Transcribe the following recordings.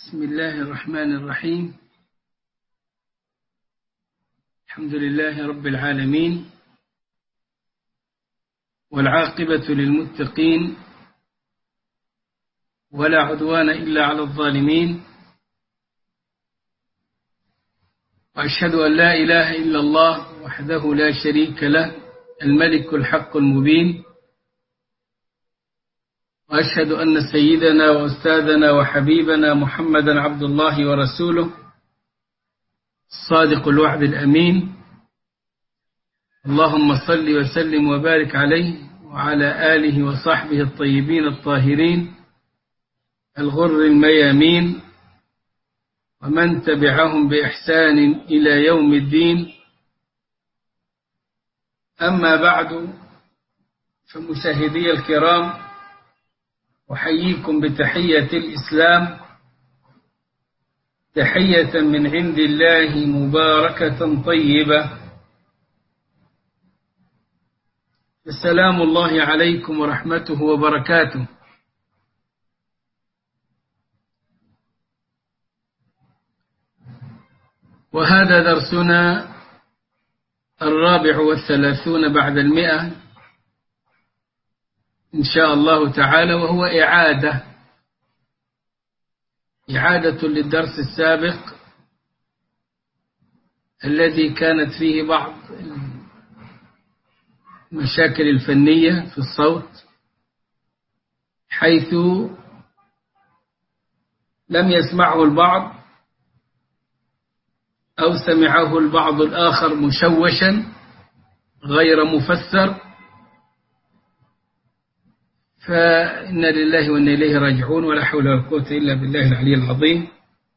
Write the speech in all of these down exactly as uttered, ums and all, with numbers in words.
بسم الله الرحمن الرحيم. الحمد لله رب العالمين، والعاقبة للمتقين، ولا عدوان إلا على الظالمين، وأشهد أن لا إله إلا الله وحده لا شريك له الملك الحق المبين، وأشهد أن سيدنا وأستاذنا وحبيبنا محمدا عبد الله ورسوله الصادق الوعد الأمين. اللهم صل وسلم وبارك عليه وعلى آله وصحبه الطيبين الطاهرين الغر الميامين، ومن تبعهم بإحسان إلى يوم الدين. أما بعد، فمشاهدي الكرام، أحييكم بتحية الإسلام، تحية من عند الله مباركة طيبة. السلام الله عليكم ورحمته وبركاته. وهذا درسنا الرابع والثلاثون بعد المئة إن شاء الله تعالى، وهو إعادة إعادة للدرس السابق الذي كانت فيه بعض المشاكل الفنية في الصوت، حيث لم يسمعه البعض أو سمعه البعض الآخر مشوشا غير مفسر، فإن لله وإنا إليه راجعون، ولا حول ولا قوة إلا بالله العلي العظيم.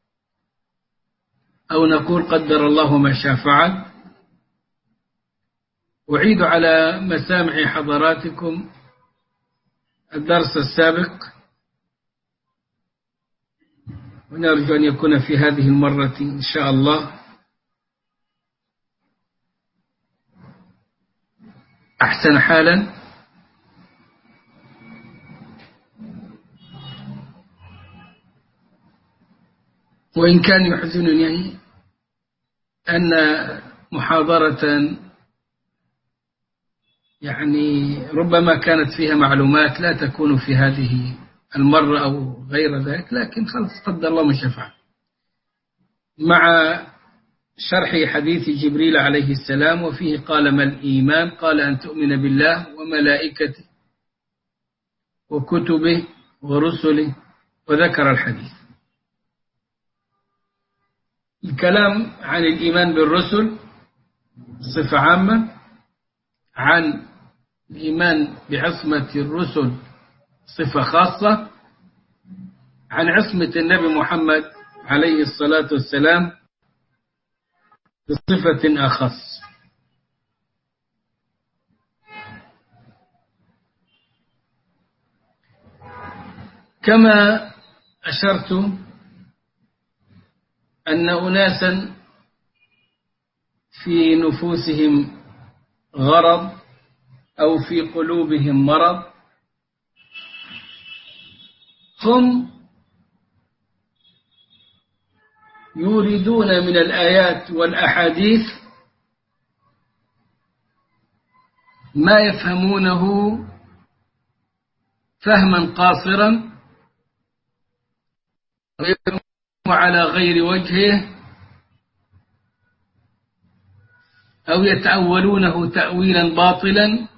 أو نقول قدر الله ما شاء فعل. أعيد على مسامع حضراتكم الدرس السابق، ونرجو أن يكون في هذه المرة إن شاء الله أحسن حالا. وإن كان يحزنني أن محاضرة يعني ربما كانت فيها معلومات لا تكون في هذه المرة أو غير ذلك، لكن خلص قدر الله ما شاء فعل. مع شرح حديث جبريل عليه السلام، وفيه قال: ما الإيمان؟ قال: أن تؤمن بالله وملائكته وكتبه ورسله، وذكر الحديث. الكلام عن الإيمان بالرسل بصفة عامة، عن الإيمان بعصمة الرسل صفة خاصة، عن عصمة النبي محمد عليه الصلاة والسلام بصفة أخص. كما أشرت أن أناسا في نفوسهم غرض أو في قلوبهم مرض، هم يريدون من الآيات والأحاديث ما يفهمونه فهما قاصرا على غير وجهه، أو يتأولونه تأويلا باطلا،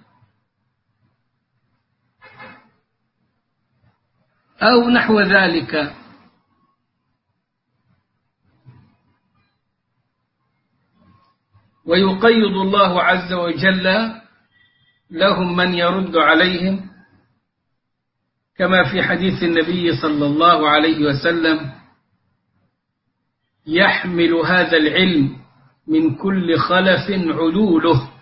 أو نحو ذلك. ويقيض الله عز وجل لهم من يرد عليهم، كما في حديث النبي صلى الله عليه وسلم: يحمل هذا العلم من كل خلف عدوله،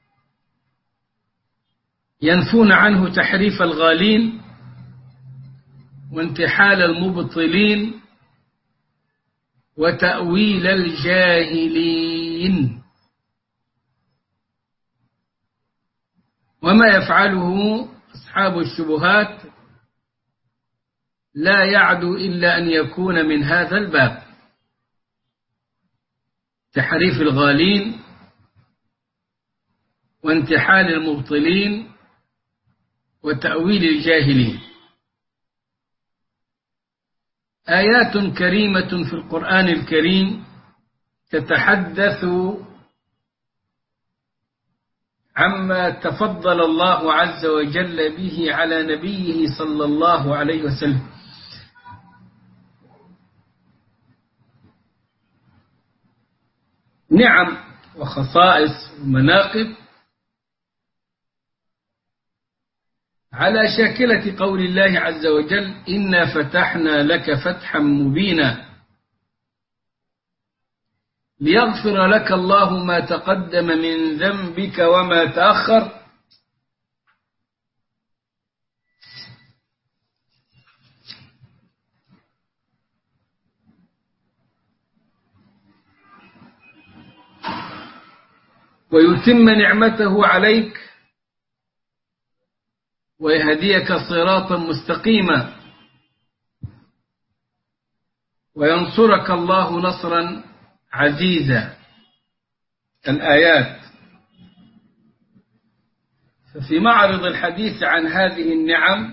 ينفون عنه تحريف الغالين وانتحال المبطلين وتأويل الجاهلين. وما يفعله أصحاب الشبهات لا يعدو إلا أن يكون من هذا الباب: تحريف الغالين وانتحال المبطلين وتأويل الجاهلين. آيات كريمة في القرآن الكريم تتحدث عما تفضل الله عز وجل به على نبيه صلى الله عليه وسلم. نعم وخصائص ومناقب على شاكلة قول الله عز وجل: إنا فتحنا لك فتحا مبينا ليغفر لك الله ما تقدم من ذنبك وما تأخر ويتم نعمته عليك ويهديك صراطا مستقيما وينصرك الله نصرا عزيزا. الآيات. ففي معرض الحديث عن هذه النعم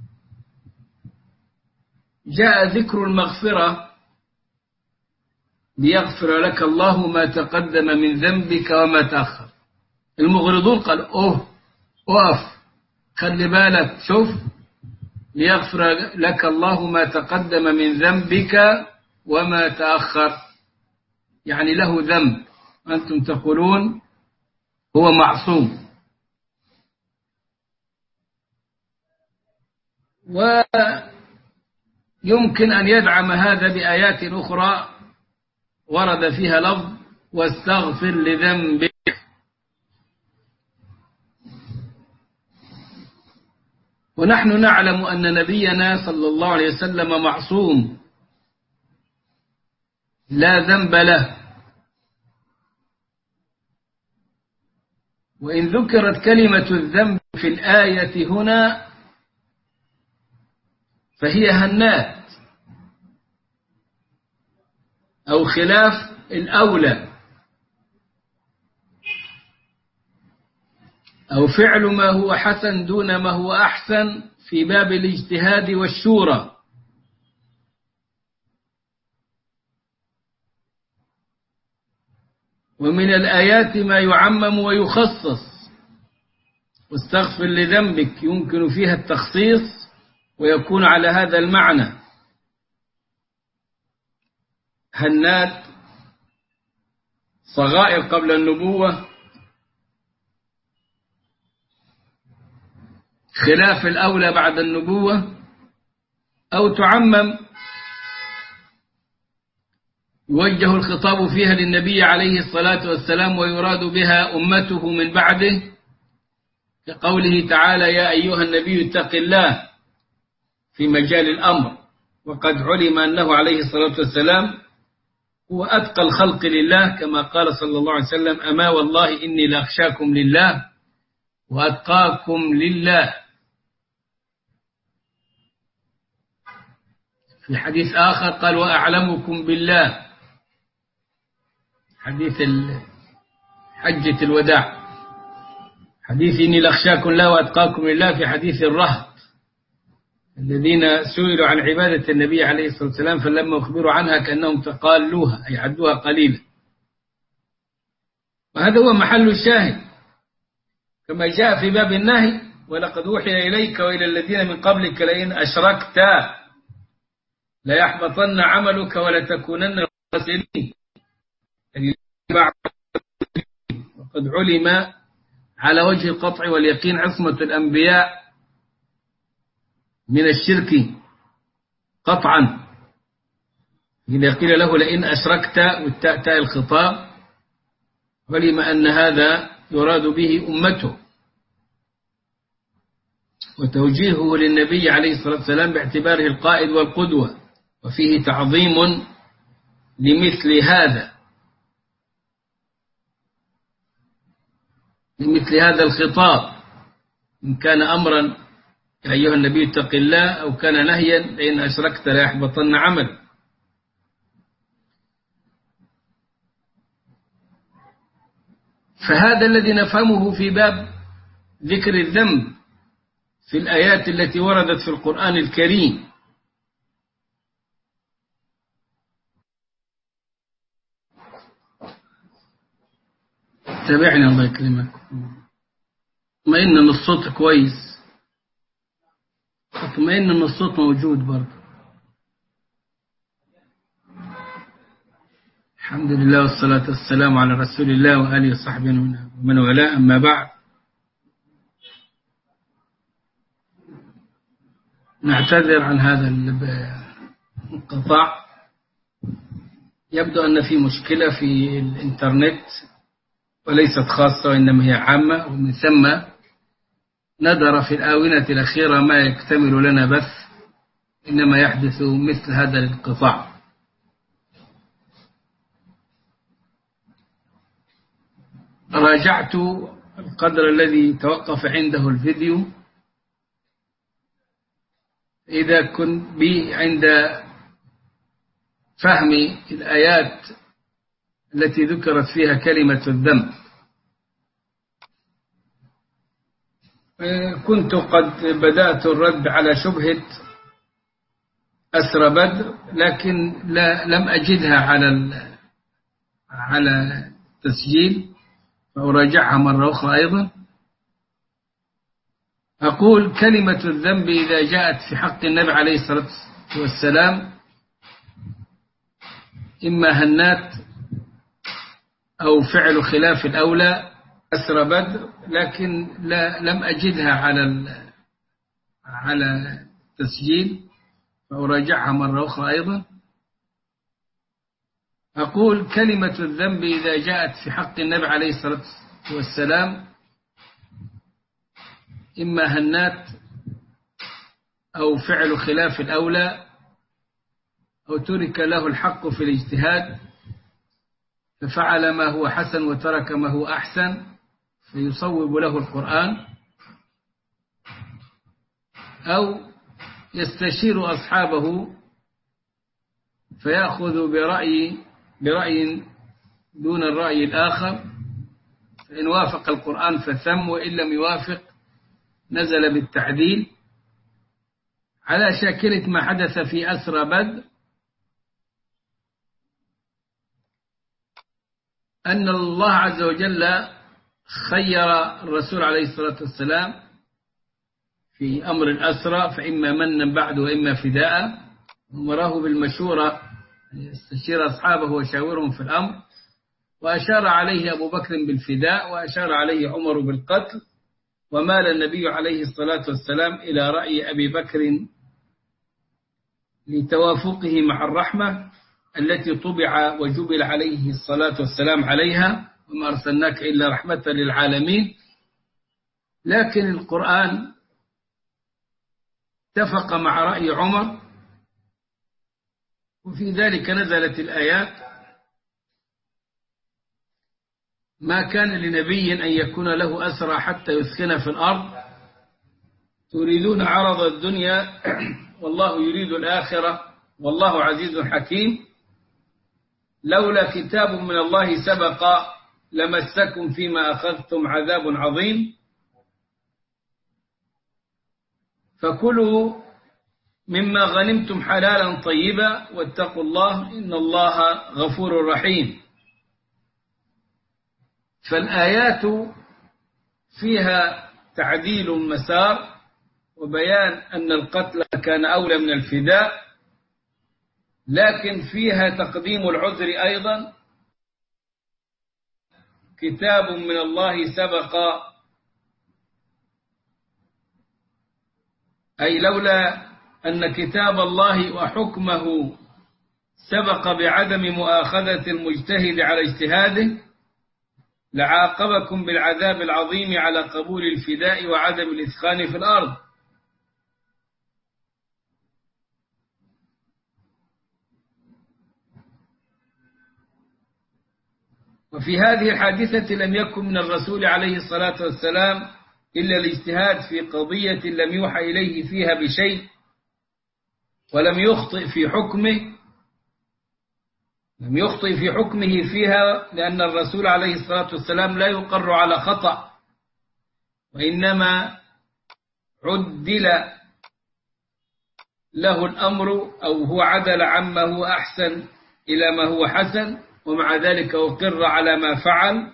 جاء ذكر المغفرة: ليغفر لك الله ما تقدم من ذنبك وما تأخر. المغرضون قال: أوه أوف، خلي بالك، شوف، ليغفر لك الله ما تقدم من ذنبك وما تأخر، يعني له ذنب، أنتم تقولون هو معصوم. ويمكن أن يدعم هذا بآيات أخرى ورد فيها لفظ: واستغفر لذنبك. ونحن نعلم أن نبينا صلى الله عليه وسلم معصوم لا ذنب له، وإن ذكرت كلمة الذنب في الآية هنا فهي هنات أو خلاف الأولى، أو فعل ما هو حسن دون ما هو أحسن في باب الاجتهاد والشورى. ومن الآيات ما يعمم ويخصص، واستغفر لذنبك يمكن فيها التخصيص ويكون على هذا المعنى. هنات صغائر قبل النبوة، خلاف الأولى بعد النبوة، أو تعمم يوجه الخطاب فيها للنبي عليه الصلاة والسلام ويراد بها أمته من بعده، كقوله تعالى: يا أيها النبي اتق الله في مجال الأمر، وقد علم أنه عليه الصلاة والسلام هو أتقى الخلق لله، كما قال صلى الله عليه وسلم: أما والله إني لأخشاكم لله وأتقاكم لله. في حديث آخر قال: وأعلمكم بالله، حديث حجة الوداع. حديث إني لأخشاكم الله وأتقاكم لله في حديث الرهط الذين سئلوا عن عبادة النبي عليه الصلاة والسلام، فلما أخبروا عنها كأنهم تقالوها أي عدوها قليلا. وهذا هو محل الشاهد، كما جاء في باب النهي: ولقد أوحي إليك وإلى الذين من قبلك لئن أشركت ليحبطن عملك ولتكونن من الخاسرين. وقد علم على وجه القطع واليقين عصمة الأنبياء من الشرك قطعا. إذا قيل له لئن أشركت والتاء تاء الخطاب، علم أن هذا يراد به أمته، وتوجيهه للنبي عليه الصلاة والسلام باعتباره القائد والقدوة، وفيه تعظيم لمثل هذا لمثل هذا الخطاب، إن كان أمرا يا أيها النبي اتق الله، أو كان نهيا لئن أشركت ليحبطن عمل. فهذا الذي نفهمه في باب ذكر الذنب في الآيات التي وردت في القرآن الكريم. تابعني الله يكرمك. اطمئن ان الصوت كويس، اطمئن ان الصوت موجود برضه. الحمد لله والصلاة والسلام على رسول الله وآله وصحبه ومن والاه، أما بعد. نعتذر عن هذا الانقطاع، يبدو أن في مشكلة في الإنترنت وليست خاصة وإنما هي عامة، ومن ثم ندر في الآونة الأخيرة ما يكتمل لنا بث، إنما يحدث مثل هذا الانقطاع. راجعت القدر الذي توقف عنده الفيديو، إذا كنت بي عند فهم الآيات التي ذكرت فيها كلمة الذنب، كنت قد بدأت الرد على شبهة أسر بدر، لكن لا لم أجدها على على تسجيل، فأراجعها مرة أخرى أيضا. أقول كلمة الذنب إذا جاءت في حق النبي عليه الصلاة والسلام إما هنات أو فعل خلاف الأولى أسر بدر، لكن لا لم أجدها على على تسجيل، فأراجعها مرة أخرى أيضا. أقول كلمة الذنب إذا جاءت في حق النبي عليه الصلاة والسلام إما هنات أو فعل خلاف الأولى أو ترك له الحق في الاجتهاد ففعل ما هو حسن وترك ما هو أحسن فيصوب له القرآن، أو يستشير أصحابه فيأخذ برأي برأي دون الرأي الآخر، فإن وافق القرآن فثم، وإن لم يوافق نزل بالتعديل، على شاكلة ما حدث في أسرى بدر، أن الله عز وجل خير الرسول عليه الصلاة والسلام في أمر الأسرى، فإما منا بعد وإما فداء، ومراه بالمشورة يستشير أصحابه وشاورهم في الأمر، وأشار عليه أبو بكر بالفداء، وأشار عليه عمر بالقتل، ومال النبي عليه الصلاة والسلام إلى رأي أبي بكر لتوافقه مع الرحمة التي طبع وجبل عليه الصلاة والسلام عليها، وما أرسلناك إلا رحمة للعالمين. لكن القرآن اتفق مع رأي عمر، وفي ذلك نزلت الآيات: ما كان لنبي أن يكون له أسرى حتى يثخن في الأرض تريدون عرض الدنيا والله يريد الآخرة والله عزيز حكيم، لولا كتاب من الله سبق لمسكم فيما أخذتم عذاب عظيم، فكلوا مما غنمتم حلالا طيبا واتقوا الله إن الله غفور رحيم. فالآيات فيها تعديل مسار وبيان أن القتل كان أولى من الفداء، لكن فيها تقديم العذر أيضا: كتاب من الله سبق، أي لولا أن كتاب الله وحكمه سبق بعدم مؤاخذة المجتهد على اجتهاده لعاقبكم بالعذاب العظيم على قبول الفداء وعدم الإثخان في الأرض. وفي هذه الحادثة لم يكن من الرسول عليه الصلاة والسلام إلا الاجتهاد في قضية لم يوحى إليه فيها بشيء ولم يخطئ في حكمه لم يخطئ في حكمه فيها، لأن الرسول عليه الصلاة والسلام لا يقر على خطأ، وإنما عدل له الأمر أو هو عدل عما هو أحسن إلى ما هو حسن، ومع ذلك أقر على ما فعل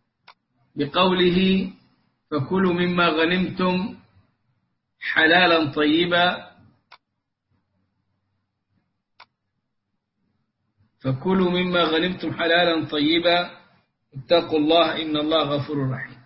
بقوله فكلوا مما غنمتم حلالا طيبا فكلوا مما غنمتم حلالا طيبا اتقوا الله إن الله غفور رحيم.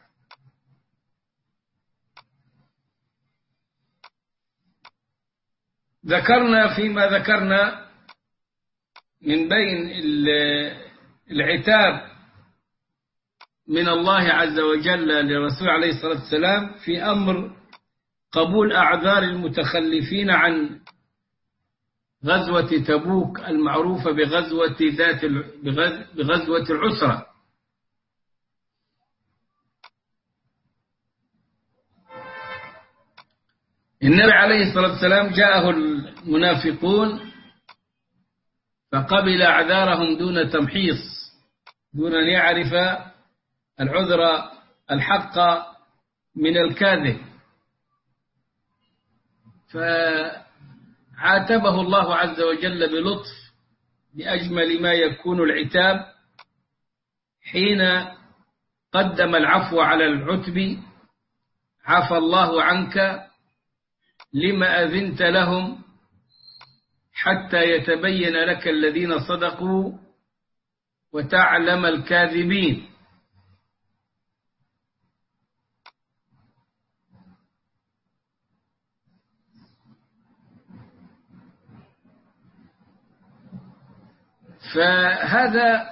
ذكرنا فيما ذكرنا من بين العتاب من الله عز وجل للرسول عليه الصلاة والسلام في أمر قبول أعذار المتخلفين عن غزوة تبوك المعروفة بغزوة ذات بغزوة العسرة. النبي عليه الصلاة والسلام جاءه المنافقون فقبل أعذارهم دون تمحيص، دون أن يعرف العذر الحق من الكاذب، فعاتبه الله عز وجل بلطف بأجمل ما يكون العتاب حين قدم العفو على العتب: عفى الله عنك لما أذنت لهم حتى يتبين لك الذين صدقوا وتعلم الكاذبين. فهذا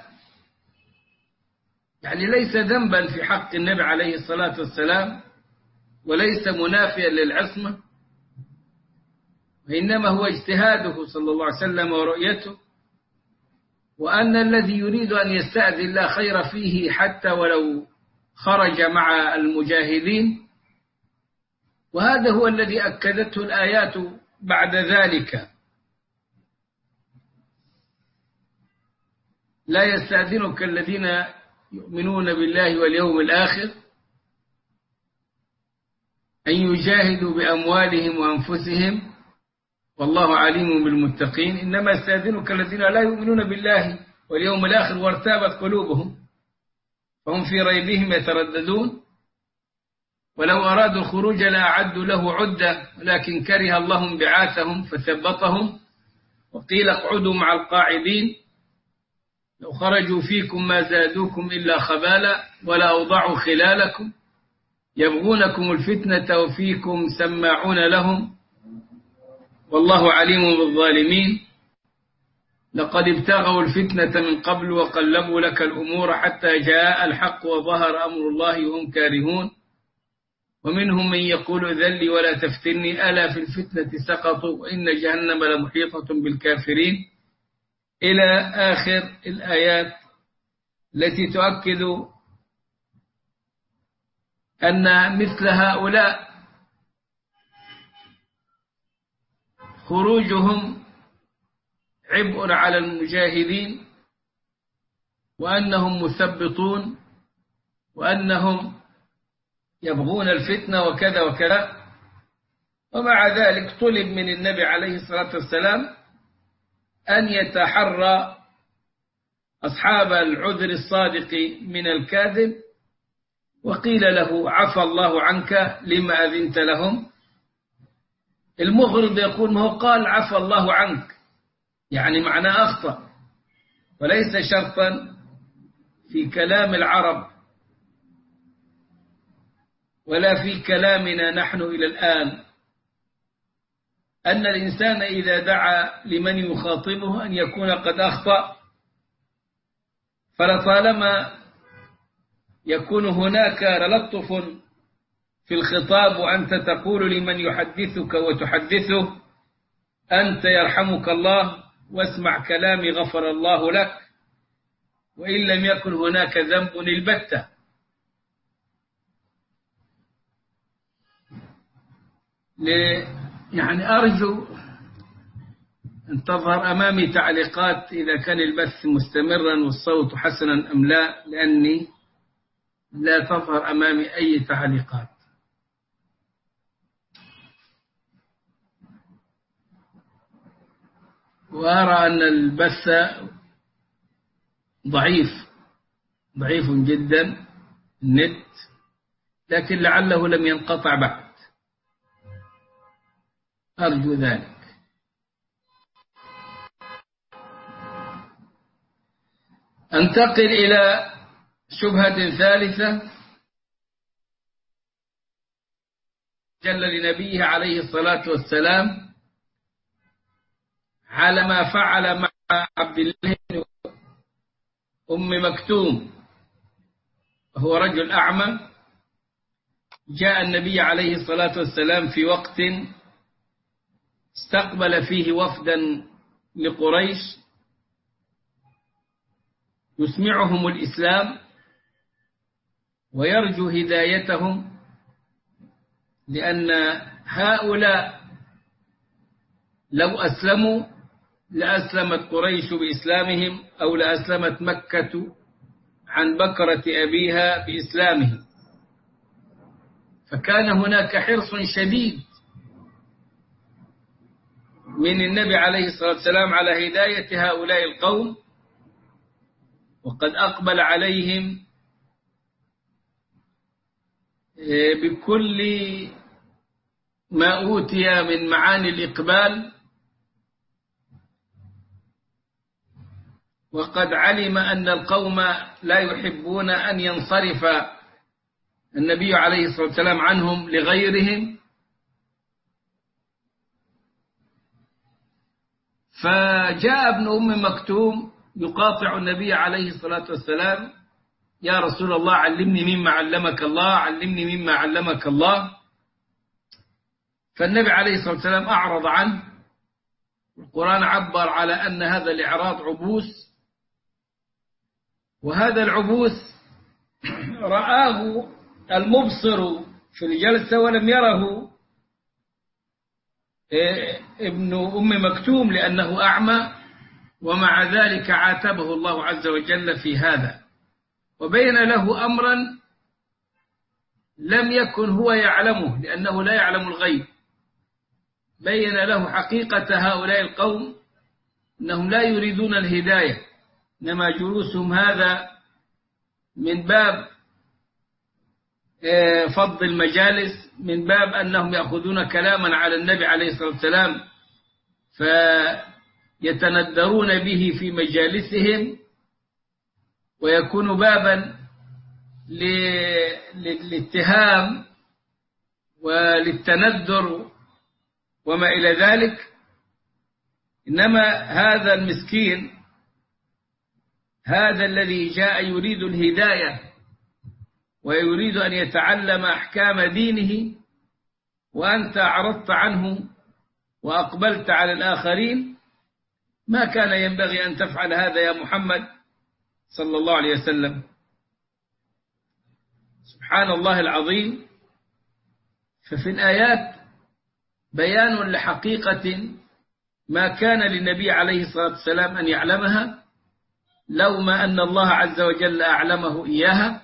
يعني ليس ذنبا في حق النبي عليه الصلاة والسلام وليس منافيا للعصمة، وإنما هو اجتهاده صلى الله عليه وسلم ورؤيته، وأن الذي يريد أن يستأذن لا خير فيه حتى ولو خرج مع المجاهدين، وهذا هو الذي أكدته الآيات بعد ذلك: لا يستأذنك الذين يؤمنون بالله واليوم الآخر أن يجاهدوا بأموالهم وأنفسهم والله عليم بالمتقين، إنما يستأذنك الذين لا يؤمنون بالله واليوم الآخر وارتابت قلوبهم فهم في ريبهم يترددون، ولو أرادوا الخروج لأعدوا له عدة ولكن كره الله انبعاثهم فثبطهم وقيل اقعدوا مع القاعدين لو خرجوا فيكم ما زادوكم إلا خبالا ولا أوضعوا خلالكم يبغونكم الفتنة وفيكم سماعون لهم والله عليم بالظالمين. لقد ابتغوا الفتنة من قبل وقلبوا لك الأمور حتى جاء الحق وظهر أمر الله وهم كارهون ومنهم من يقول ذلي ولا تفتني ألا في الفتنة سقطوا وإن جهنم لمحيطة بالكافرين، إلى آخر الآيات التي تؤكد أن مثل هؤلاء خروجهم عبء على المجاهدين وأنهم مثبطون وأنهم يبغون الفتنة وكذا وكذا. ومع ذلك طلب من النبي عليه الصلاة والسلام أن يتحرى أصحاب العذر الصادق من الكاذب، وقيل له عفى الله عنك لما أذنت لهم. المغرض يقول ما هو قال عفى الله عنك يعني معناه أخطأ، وليس شرطا في كلام العرب ولا في كلامنا نحن إلى الآن أن الإنسان إذا دعا لمن يخاطبه أن يكون قد أخطأ، فلطالما يكون هناك تلطف في الخطاب وأنت تقول لمن يحدثك وتحدثه أنت يرحمك الله واسمع كلامي غفر الله لك، وإن لم يكن هناك ذنب البتة. يعني أرجو أن تظهر أمامي تعليقات إذا كان البث مستمرا والصوت حسنا أم لا، لأني لا تظهر أمامي أي تعليقات. وأرى أن البث ضعيف ضعيف جدا النت، لكن لعله لم ينقطع بعد، أرجو ذلك. أنتقل إلى شبهة ثالثة جل لنبيه عليه الصلاة والسلام على ما فعل مع عبد الله أم مكتوم، وهو رجل أعمى. جاء النبي عليه الصلاة والسلام في وقت استقبل فيه وفدا لقريش يسمعهم الإسلام ويرجو هدايتهم، لأن هؤلاء لو أسلموا لأسلمت قريش بإسلامهم، أو لأسلمت مكة عن بكرة أبيها بإسلامهم. فكان هناك حرص شديد من النبي عليه الصلاة والسلام على هداية هؤلاء القوم، وقد أقبل عليهم بكل ما أوتي من معاني الإقبال، وقد علم أن القوم لا يحبون أن ينصرف النبي عليه الصلاة والسلام عنهم لغيرهم. فجاء ابن أم مكتوم يقاطع النبي عليه الصلاة والسلام: يا رسول الله علمني مما علمك الله، علمني مما علمك الله. فالنبي عليه الصلاة والسلام أعرض عنه. القرآن عبر على أن هذا الإعراض عبوس، وهذا العبوس رآه المبصر في الجلسة ولم يره ابن أم مكتوم لأنه أعمى، ومع ذلك عاتبه الله عز وجل في هذا، وبين له أمرا لم يكن هو يعلمه لأنه لا يعلم الغيب. بين له حقيقة هؤلاء القوم أنهم لا يريدون الهداية، إنما جلوسهم هذا من باب فض المجالس، من باب أنهم يأخذون كلاما على النبي عليه الصلاة والسلام فيتندرون به في مجالسهم، ويكون بابا للاتهام وللتندر وما إلى ذلك. إنما هذا المسكين، هذا الذي جاء يريد الهداية ويريد أن يتعلم أحكام دينه، وأنت أعرضت عنه وأقبلت على الآخرين، ما كان ينبغي أن تفعل هذا يا محمد صلى الله عليه وسلم. سبحان الله العظيم. ففي الآيات بيان لحقيقة ما كان للنبي عليه الصلاة والسلام أن يعلمها، لو ما أن الله عز وجل أعلمه إياها،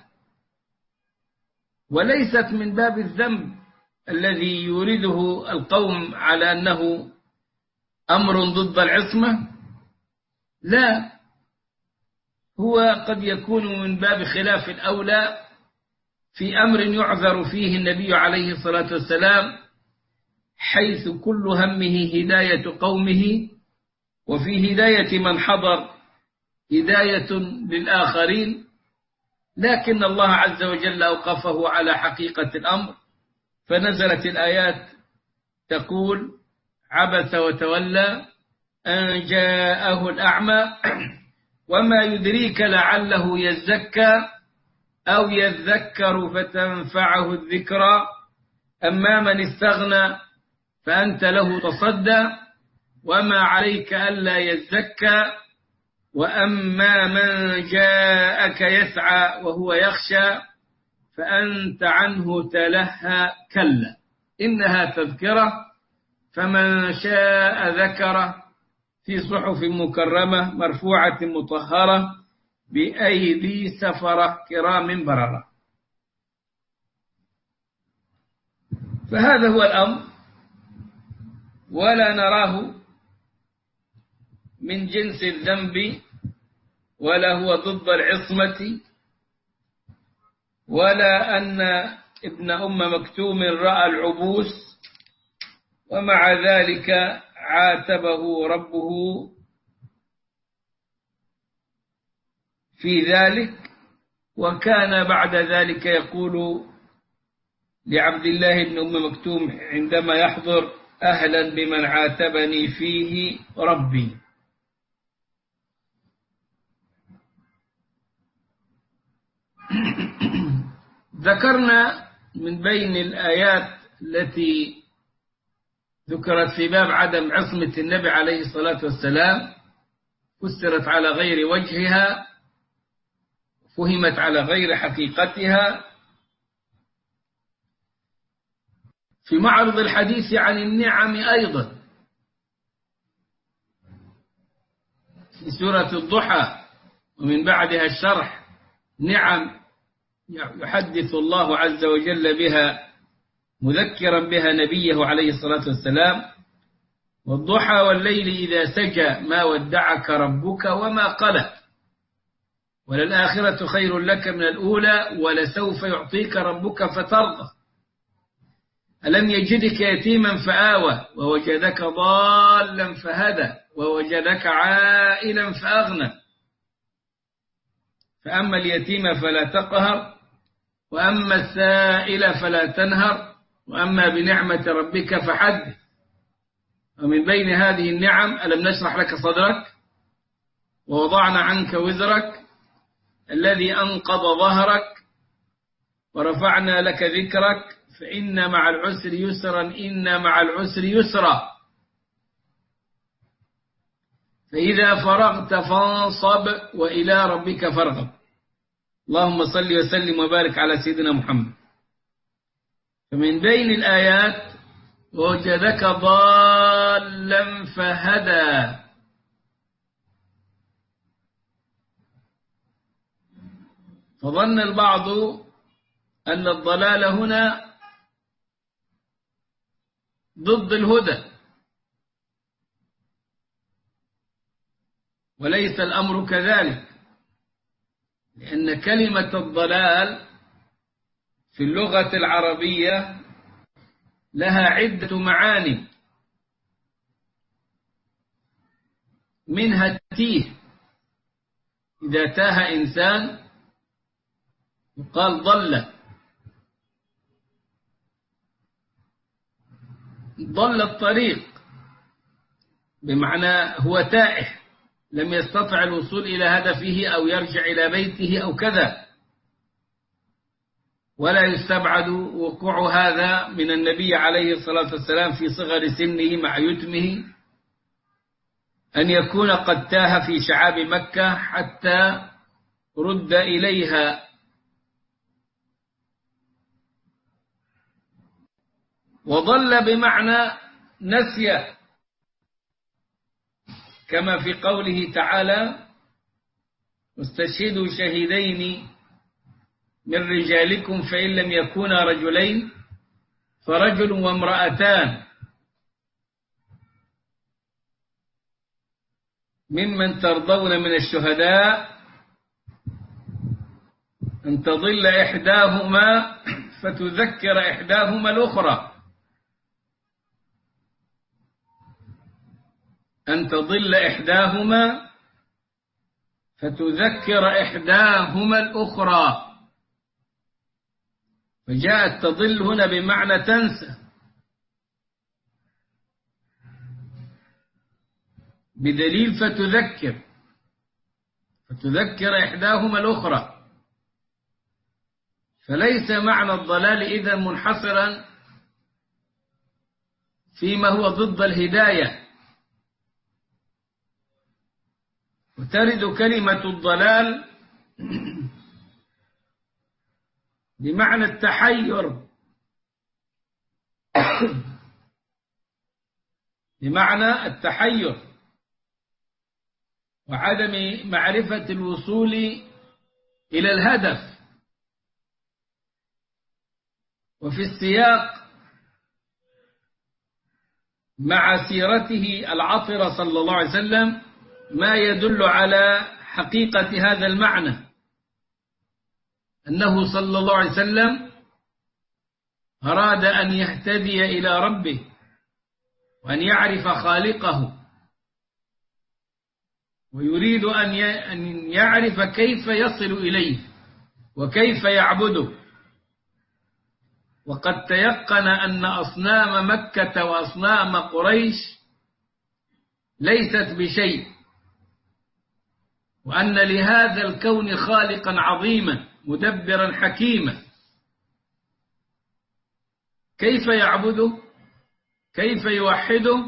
وليست من باب الذنب الذي يريده القوم على أنه أمر ضد العصمة، لا، هو قد يكون من باب خلاف الأولى في أمر يعذر فيه النبي عليه الصلاة والسلام، حيث كل همه هداية قومه، وفي هداية من حضر هداية للآخرين، لكن الله عز وجل أوقفه على حقيقة الأمر، فنزلت الآيات تقول: عبس وتولى أن جاءه الأعمى وما يدريك لعله يزكى أو يذكر فتنفعه الذكرى، أما من استغنى فأنت له تصدى وما عليك ألا يزكى، وأما من جاءك يسعى وهو يخشى فأنت عنه تلهى كلا إنها تذكرة فمن شاء ذكره في صحف مكرمة مرفوعة مطهرة بأيدي سفرة كرام بررة. فهذا هو الأمر، ولا نراه من جنس الذنب، ولا هو ضد العصمة، ولا أن ابن أم مكتوم رأى العبوس ومع ذلك عاتبه ربه في ذلك، وكان بعد ذلك يقول لعبد الله بن أم مكتوم عندما يحضر: أهلا بمن عاتبني فيه ربي. ذكرنا من بين الآيات التي ذكرت في باب عدم عصمة النبي عليه الصلاة والسلام، فسرت على غير وجهها، فهمت على غير حقيقتها، في معرض الحديث عن النعم أيضا في سورة الضحى ومن بعدها الشرح: نعم يحدث الله عز وجل بها مذكرا بها نبيه عليه الصلاة والسلام: والضحى والليل إذا سجى ما ودعك ربك وما قلى وللآخرة خير لك من الأولى ولسوف يعطيك ربك فترضى ألم يجدك يتيما فآوى ووجدك ضالا فهدى ووجدك عائلا فأغنى فأما اليتيم فلا تقهر وأما السائل فلا تنهر وأما بنعمة ربك فحدث. ومن بين هذه النعم: ألم نشرح لك صدرك ووضعنا عنك وزرك الذي أنقض ظهرك ورفعنا لك ذكرك فإن مع العسر يسرا إن مع العسر يسرا فإذا فرغت فانصب وإلى ربك فارغب. اللهم صل وسلم وبارك على سيدنا محمد. فمن بين الآيات: ووجدك ضالا فهدى. فظن البعض أن الضلال هنا ضد الهدى، وليس الأمر كذلك، لأن كلمة الضلال في اللغة العربية لها عدة معاني، منها التيه، إذا تاه إنسان يقال ضل، ضل الطريق، بمعنى هو تائه لم يستطع الوصول إلى هدفه أو يرجع إلى بيته أو كذا. ولا يستبعد وقوع هذا من النبي عليه الصلاة والسلام في صغر سنه مع يتمه، أن يكون قد تاه في شعاب مكة حتى رد إليها. وضل بمعنى نسي، كما في قوله تعالى: واستشهدوا شهيدين من رجالكم فإن لم يكونا رجلين فرجل وامرأتان ممن ترضون من الشهداء أن تضل إحداهما فتذكر إحداهما الأخرى أن تضل إحداهما فتذكر إحداهما الأخرى. فجاءت تضل هنا بمعنى تنسى، بدليل فتذكر، فتذكر إحداهما الأخرى. فليس معنى الضلال إذن منحصرا فيما هو ضد الهداية. وترد كلمة الضلال بمعنى التحير بمعنى التحير وعدم معرفة الوصول إلى الهدف. وفي السياق مع سيرته العطرة صلى الله عليه وسلم ما يدل على حقيقة هذا المعنى، أنه صلى الله عليه وسلم أراد أن يهتدي إلى ربه وأن يعرف خالقه، ويريد أن يعرف كيف يصل إليه وكيف يعبده. وقد تيقن أن أصنام مكة وأصنام قريش ليست بشيء، وأن لهذا الكون خالقا عظيما مدبرا حكيما. كيف يعبده؟ كيف يوحده؟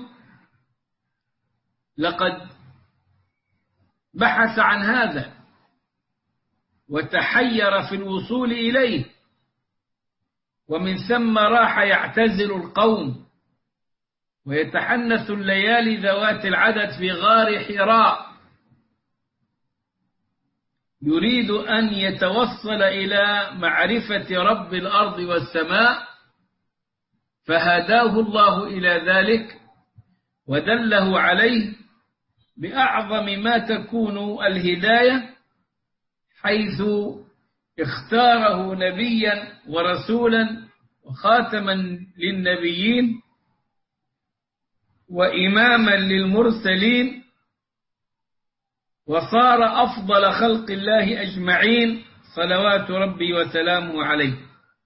لقد بحث عن هذا وتحير في الوصول إليه، ومن ثم راح يعتزل القوم ويتحنث الليالي ذوات العدد في غار حراء، يريد أن يتوصل إلى معرفة رب الأرض والسماء، فهداه الله إلى ذلك ودله عليه بأعظم ما تكون الهداية، حيث اختاره نبيا ورسولا وخاتما للنبيين وإماما للمرسلين، وصار أفضل خلق الله أجمعين صلوات ربي وسلامه عليه.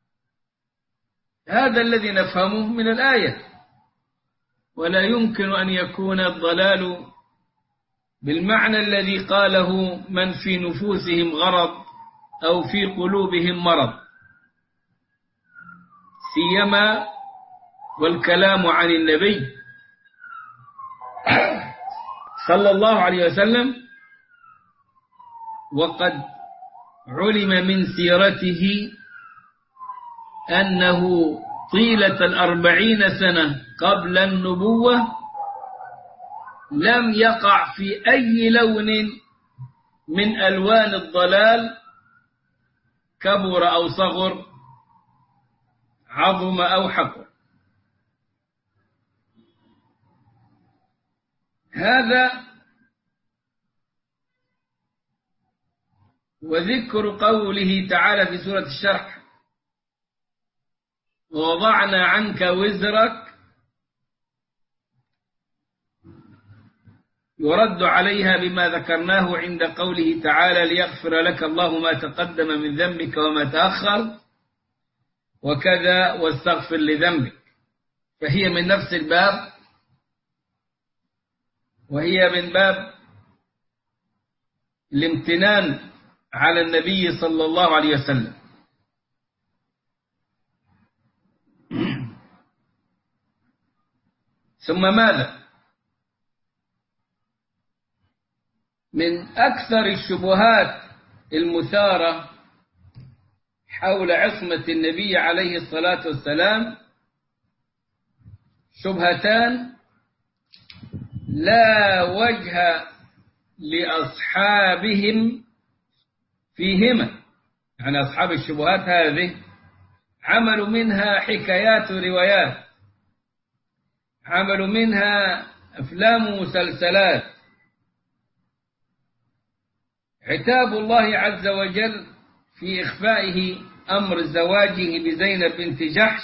هذا الذي نفهمه من الآية، ولا يمكن أن يكون الضلال بالمعنى الذي قاله من في نفوسهم غرض أو في قلوبهم مرض، سيما والكلام عن النبي صلى الله عليه وسلم، وقد علم من سيرته أنه طيلة الأربعين سنة قبل النبوة لم يقع في أي لون من ألوان الضلال، كبر أو صغر، عظم أو حقر. هذا وذكر قوله تعالى في سورة الشرح: ووضعنا عنك وزرك، يرد عليها بما ذكرناه عند قوله تعالى: ليغفر لك الله ما تقدم من ذنبك وما تأخر، وكذا واستغفر لذنبك. فهي من نفس الباب، وهي من باب الامتنان على النبي صلى الله عليه وسلم. ثم ماذا؟ من أكثر الشبهات المثارة حول عصمة النبي عليه الصلاة والسلام شبهتان لا وجه لأصحابهم فيهما، يعني أصحاب الشبهات هذه عملوا منها حكايات وروايات، عملوا منها أفلام ومسلسلات. عتاب الله عز وجل في إخفائه أمر زواجه بزينب بنت جحش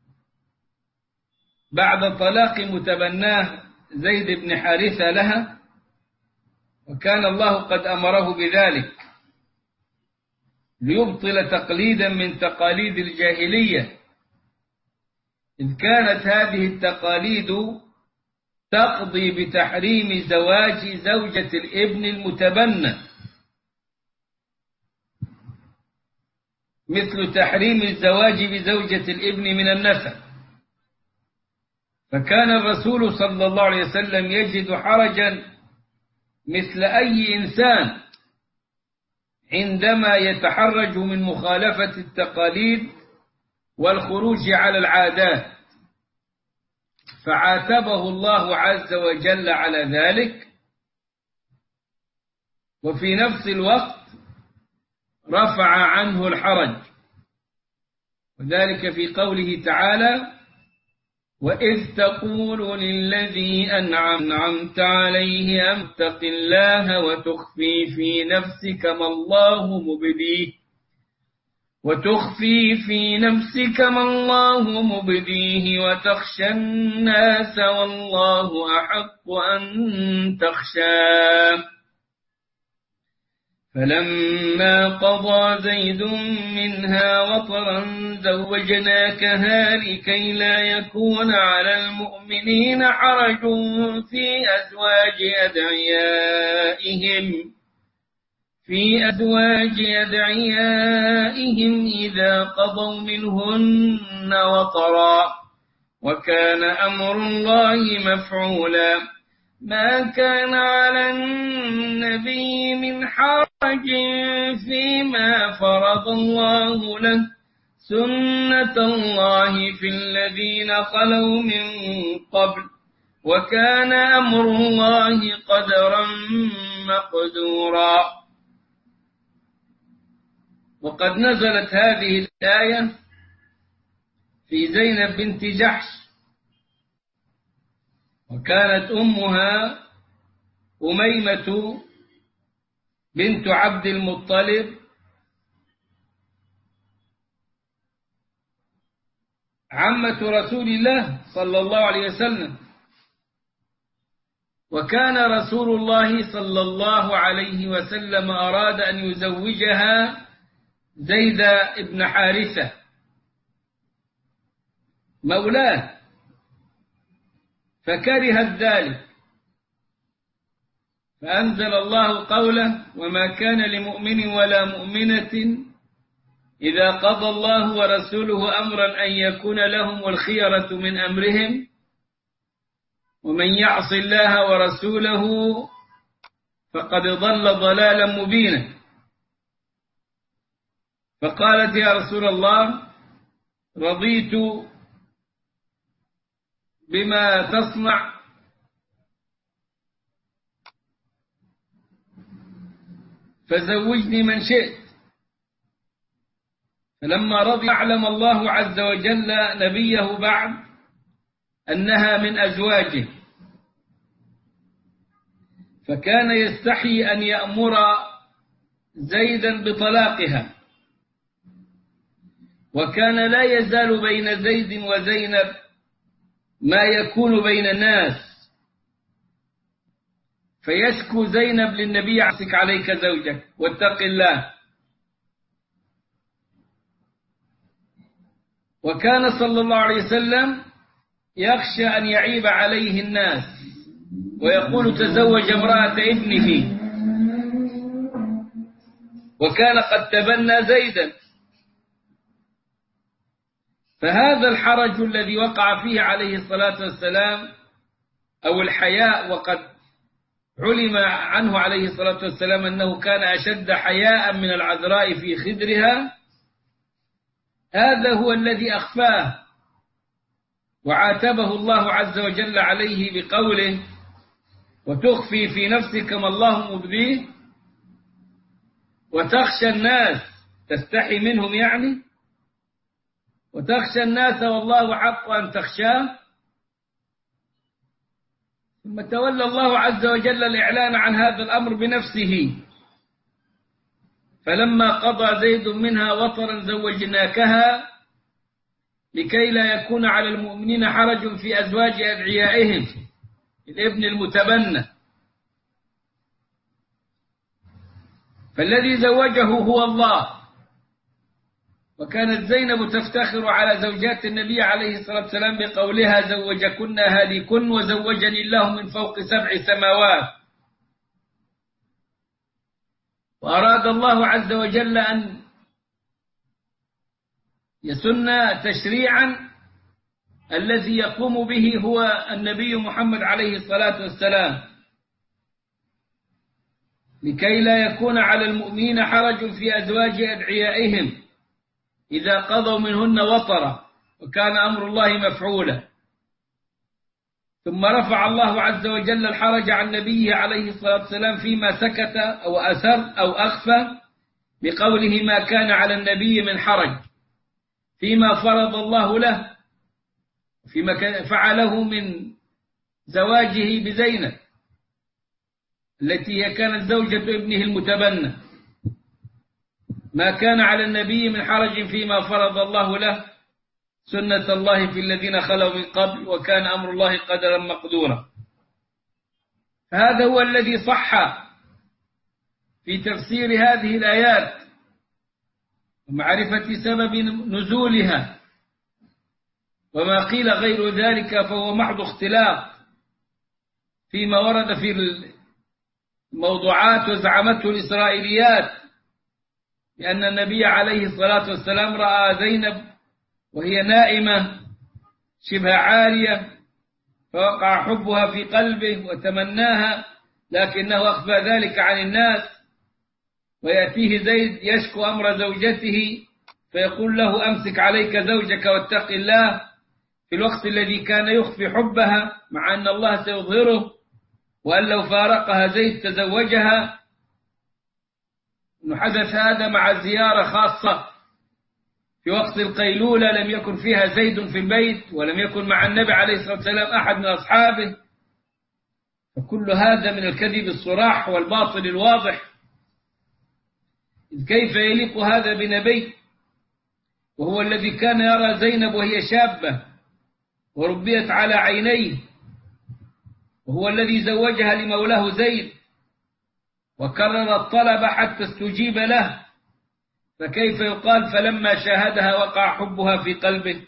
بعد طلاق متبناه زيد بن حارثة لها، وكان الله قد أمره بذلك ليبطل تقليدا من تقاليد الجاهلية، إذ كانت هذه التقاليد تقضي بتحريم زواج زوجة الابن المتبنى، مثل تحريم الزواج بزوجة الابن من النسب. فكان الرسول صلى الله عليه وسلم يجد حرجا مثل أي إنسان عندما يتحرج من مخالفة التقاليد والخروج على العادات، فعاتبه الله عز وجل على ذلك، وفي نفس الوقت رفع عنه الحرج، وذلك في قوله تعالى: وإذ تقول للذي أنعمت عليه أتق الله وتخفي في نفسك ما الله مبديه وتخفي في نفسك ما الله مبديه وتخشى الناس والله أحق أن تخشاه. فلما قضى زيد منها وطرا زوجناكها لكي لا يكون على المؤمنين حرج في أزواج أدعيائهم في أزواج أدعيائهم إذا قضوا منهن وطرا، وكان أمر الله مفعولا. ما كان على النبي من حرج فيما فرض الله له، سنة الله في الذين خلوا من قبل، وكان أمر الله قدرا مقدورا. وقد نزلت هذه الآية في زينب بنت جحش، وكانت أمها أميمة بنت عبد المطلب عمة رسول الله صلى الله عليه وسلم، وكان رسول الله صلى الله عليه وسلم أراد أن يزوجها زيد بن حارثة مولاه، فكرهت ذلك، فأنزل الله قوله: وما كان لمؤمن ولا مؤمنة إذا قضى الله ورسوله أمرا أن يكون لهم الخيرة من أمرهم ومن يعص الله ورسوله فقد ضل ضلالا مبينا. فقالت: يا رسول الله، رضيت بما تصنع، فزوجني من شئت. فلما رضي أعلم الله عز وجل نبيه بعد أنها من أزواجه، فكان يستحي أن يأمر زيدا بطلاقها، وكان لا يزال بين زيد وزينب ما يكون بين الناس، فيشكو زينب للنبي: أمسك عليك زوجك واتق الله. وكان صلى الله عليه وسلم يخشى أن يعيب عليه الناس ويقول: تزوج امرأة ابنه، وكان قد تبنى زيدا. فهذا الحرج الذي وقع فيه عليه الصلاة والسلام، أو الحياء، وقد علم عنه عليه الصلاة والسلام أنه كان أشد حياء من العذراء في خدرها، هذا هو الذي أخفاه، وعاتبه الله عز وجل عليه بقوله: وتخفي في نفسك ما الله مبديه وتخشى الناس، تستحي منهم يعني، وتخشى الناس والله حق أن تخشاه. ثم تولى الله عز وجل الإعلان عن هذا الأمر بنفسه: فلما قضى زيد منها وطرا زوجناكها لكي لا يكون على المؤمنين حرج في أزواج أدعيائهم، الابن المتبنى. فالذي زوجه هو الله. وكانت زينب تفتخر على زوجات النبي عليه الصلاة والسلام بقولها: زوجكن هالكن وزوجني الله من فوق سبع سماوات. وأراد الله عز وجل أن يسن تشريعا الذي يقوم به هو النبي محمد عليه الصلاة والسلام، لكي لا يكون على المؤمنين حرج في أزواج أدعيائهم إذا قضوا منهن وطرا، وكان أمر الله مفعولا. ثم رفع الله عز وجل الحرج عن نبيه عليه الصلاة والسلام فيما سكت أو أسر أو أخفى بقوله ما كان على النبي من حرج فيما فرض الله له فيما فعله من زواجه بزينب التي هي كانت زوجة ابنه المتبنى. ما كان على النبي من حرج فيما فرض الله له سنة الله في الذين خلوا من قبل وكان أمر الله قدرا مقدورا. هذا هو الذي صح في تفسير هذه الآيات ومعرفة سبب نزولها، وما قيل غير ذلك فهو محض اختلاط فيما ورد في الموضوعات وزعمته الإسرائيليات لأن النبي عليه الصلاة والسلام رأى زينب وهي نائمة شبه عارية فوقع حبها في قلبه وتمناها، لكنه أخفى ذلك عن الناس، ويأتيه زيد يشكو أمر زوجته فيقول له أمسك عليك زوجك واتق الله في الوقت الذي كان يخفي حبها مع أن الله سيظهره، وأن لو فارقها زيد تزوجها. حدث هذا مع زيارة خاصة في وقت القيلولة لم يكن فيها زيد في البيت ولم يكن مع النبي عليه الصلاة والسلام أحد من أصحابه، فكل هذا من الكذب الصراح والباطل الواضح. كيف يليق هذا بنبي وهو الذي كان يرى زينب وهي شابة وربيت على عينيه، وهو الذي زوجها لمولاه زيد وكرر الطلب حتى استجيب له، فكيف يقال فلما شاهدها وقع حبها في قلبه؟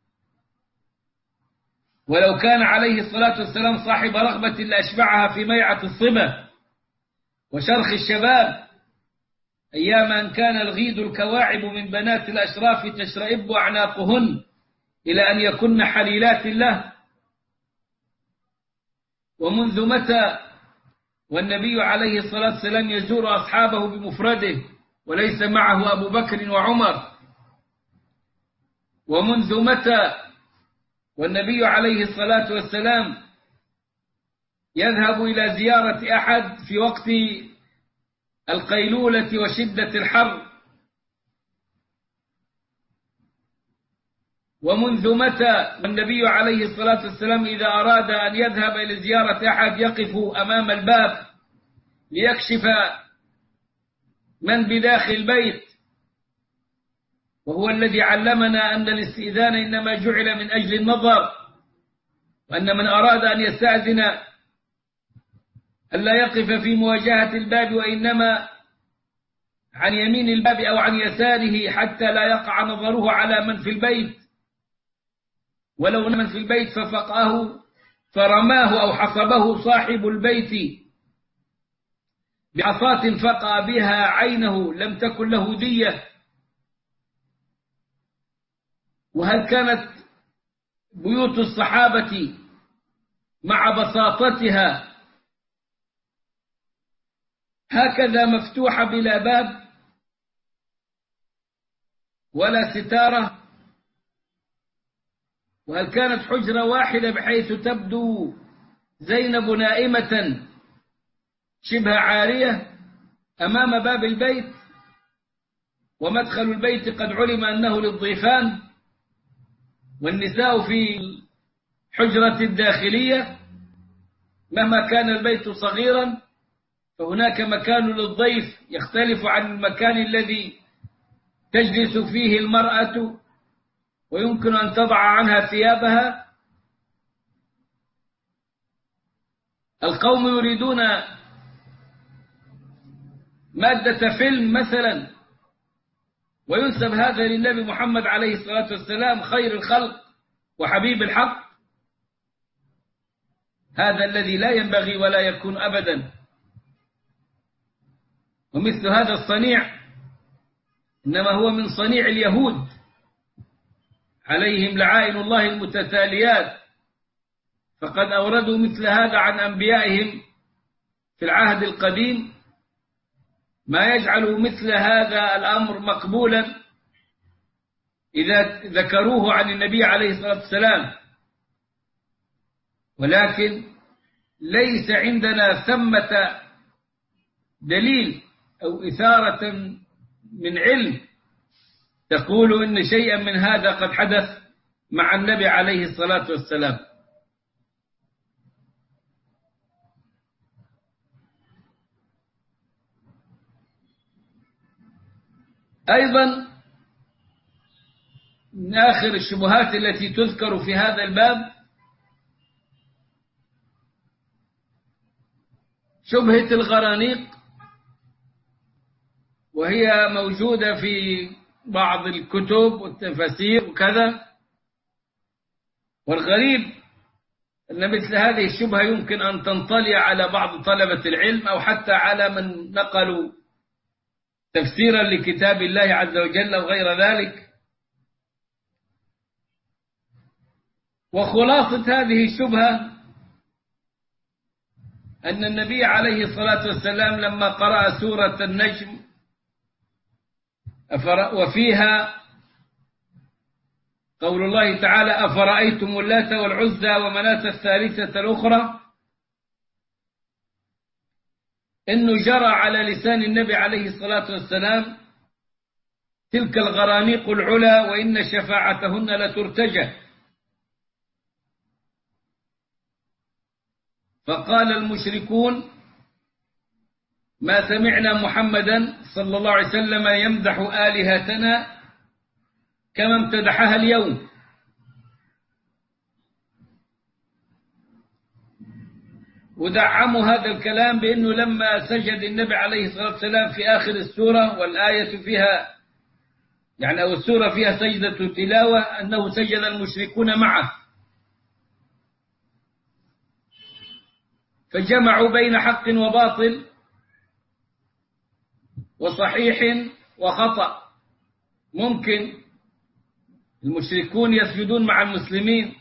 ولو كان عليه الصلاة والسلام صاحب رغبة لأشبعها في ميعة الصبا وشرخ الشباب أيام أن كان الغيد الكواعب من بنات الأشراف تشرئب أعناقهن إلى أن يكن حليلات له. ومنذ متى والنبي عليه الصلاة والسلام يزور أصحابه بمفرده وليس معه أبو بكر وعمر؟ ومنذ متى والنبي عليه الصلاة والسلام يذهب إلى زيارة أحد في وقت القيلولة وشدة الحر؟ ومنذ متى والنبي عليه الصلاة والسلام إذا أراد أن يذهب إلى زيارة أحد يقف أمام الباب ليكشف من بداخل البيت، وهو الذي علمنا أن الاستئذان إنما جعل من أجل النظر، وأن من أراد أن يستأذن ألا يقف في مواجهة الباب وإنما عن يمين الباب أو عن يساره حتى لا يقع نظره على من في البيت، ولو من في البيت ففقاه فرماه أو حصبه صاحب البيت بعصاة فقى بها عينه لم تكن له دية. وهل كانت بيوت الصحابة مع بساطتها هكذا مفتوحة بلا باب ولا ستارة؟ وهل كانت حجرة واحدة بحيث تبدو زينب نائمة شبه عارية أمام باب البيت ومدخل البيت قد علم أنه للضيفان والنساء في حجرة الداخلية؟ مهما كان البيت صغيرا فهناك مكان للضيف يختلف عن المكان الذي تجلس فيه المرأة ويمكن أن تضع عنها ثيابها. القوم يريدون مادة فيلم مثلا وينسب هذا للنبي محمد عليه الصلاة والسلام خير الخلق وحبيب الحق. هذا الذي لا ينبغي ولا يكون أبدا. ومثل هذا الصنيع إنما هو من صنيع اليهود عليهم لعائن الله المتتاليات، فقد أوردوا مثل هذا عن أنبيائهم في العهد القديم ما يجعل مثل هذا الأمر مقبولا إذا ذكروه عن النبي عليه الصلاة والسلام. ولكن ليس عندنا ثمة دليل أو إثارة من علم تقول إن شيئا من هذا قد حدث مع النبي عليه الصلاة والسلام. أيضا من آخر الشبهات التي تذكر في هذا الباب شبهة الغرانيق، وهي موجودة في بعض الكتب والتفاسير وكذا. والغريب أن مثل هذه الشبهة يمكن أن تنطلي على بعض طلبة العلم أو حتى على من نقلوا تفسيرا لكتاب الله عز وجل وغير ذلك. وخلاصة هذه الشبهة أن النبي عليه الصلاة والسلام لما قرأ سورة النجم وفيها قول الله تعالى أفرأيتم اللات والعزى ومناة الثالثة الأخرى، إنه جرى على لسان النبي عليه الصلاة والسلام تلك الغرانيق العلا وإن شفاعتهن لترتجى. فقال المشركون ما سمعنا محمدا صلى الله عليه وسلم يمدح آلهتنا كما امتدحها اليوم. ودعموا هذا الكلام بأنه لما سجد النبي عليه الصلاة والسلام في آخر السورة والآية فيها يعني أو السورة فيها سجدة تلاوة أنه سجد المشركون معه، فجمعوا بين حق وباطل وصحيح وخطأ. ممكن المشركون يسجدون مع المسلمين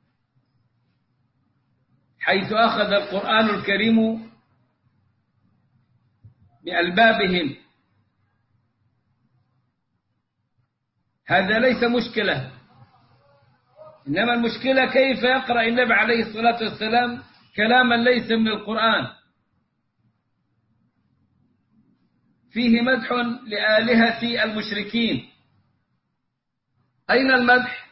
حيث أخذ القرآن الكريم بألبابهم، هذا ليس مشكلة، إنما المشكلة كيف يقرأ النبي عليه الصلاة والسلام كلاما ليس من القرآن فيه مدح لآلهة المشركين. أين المدح؟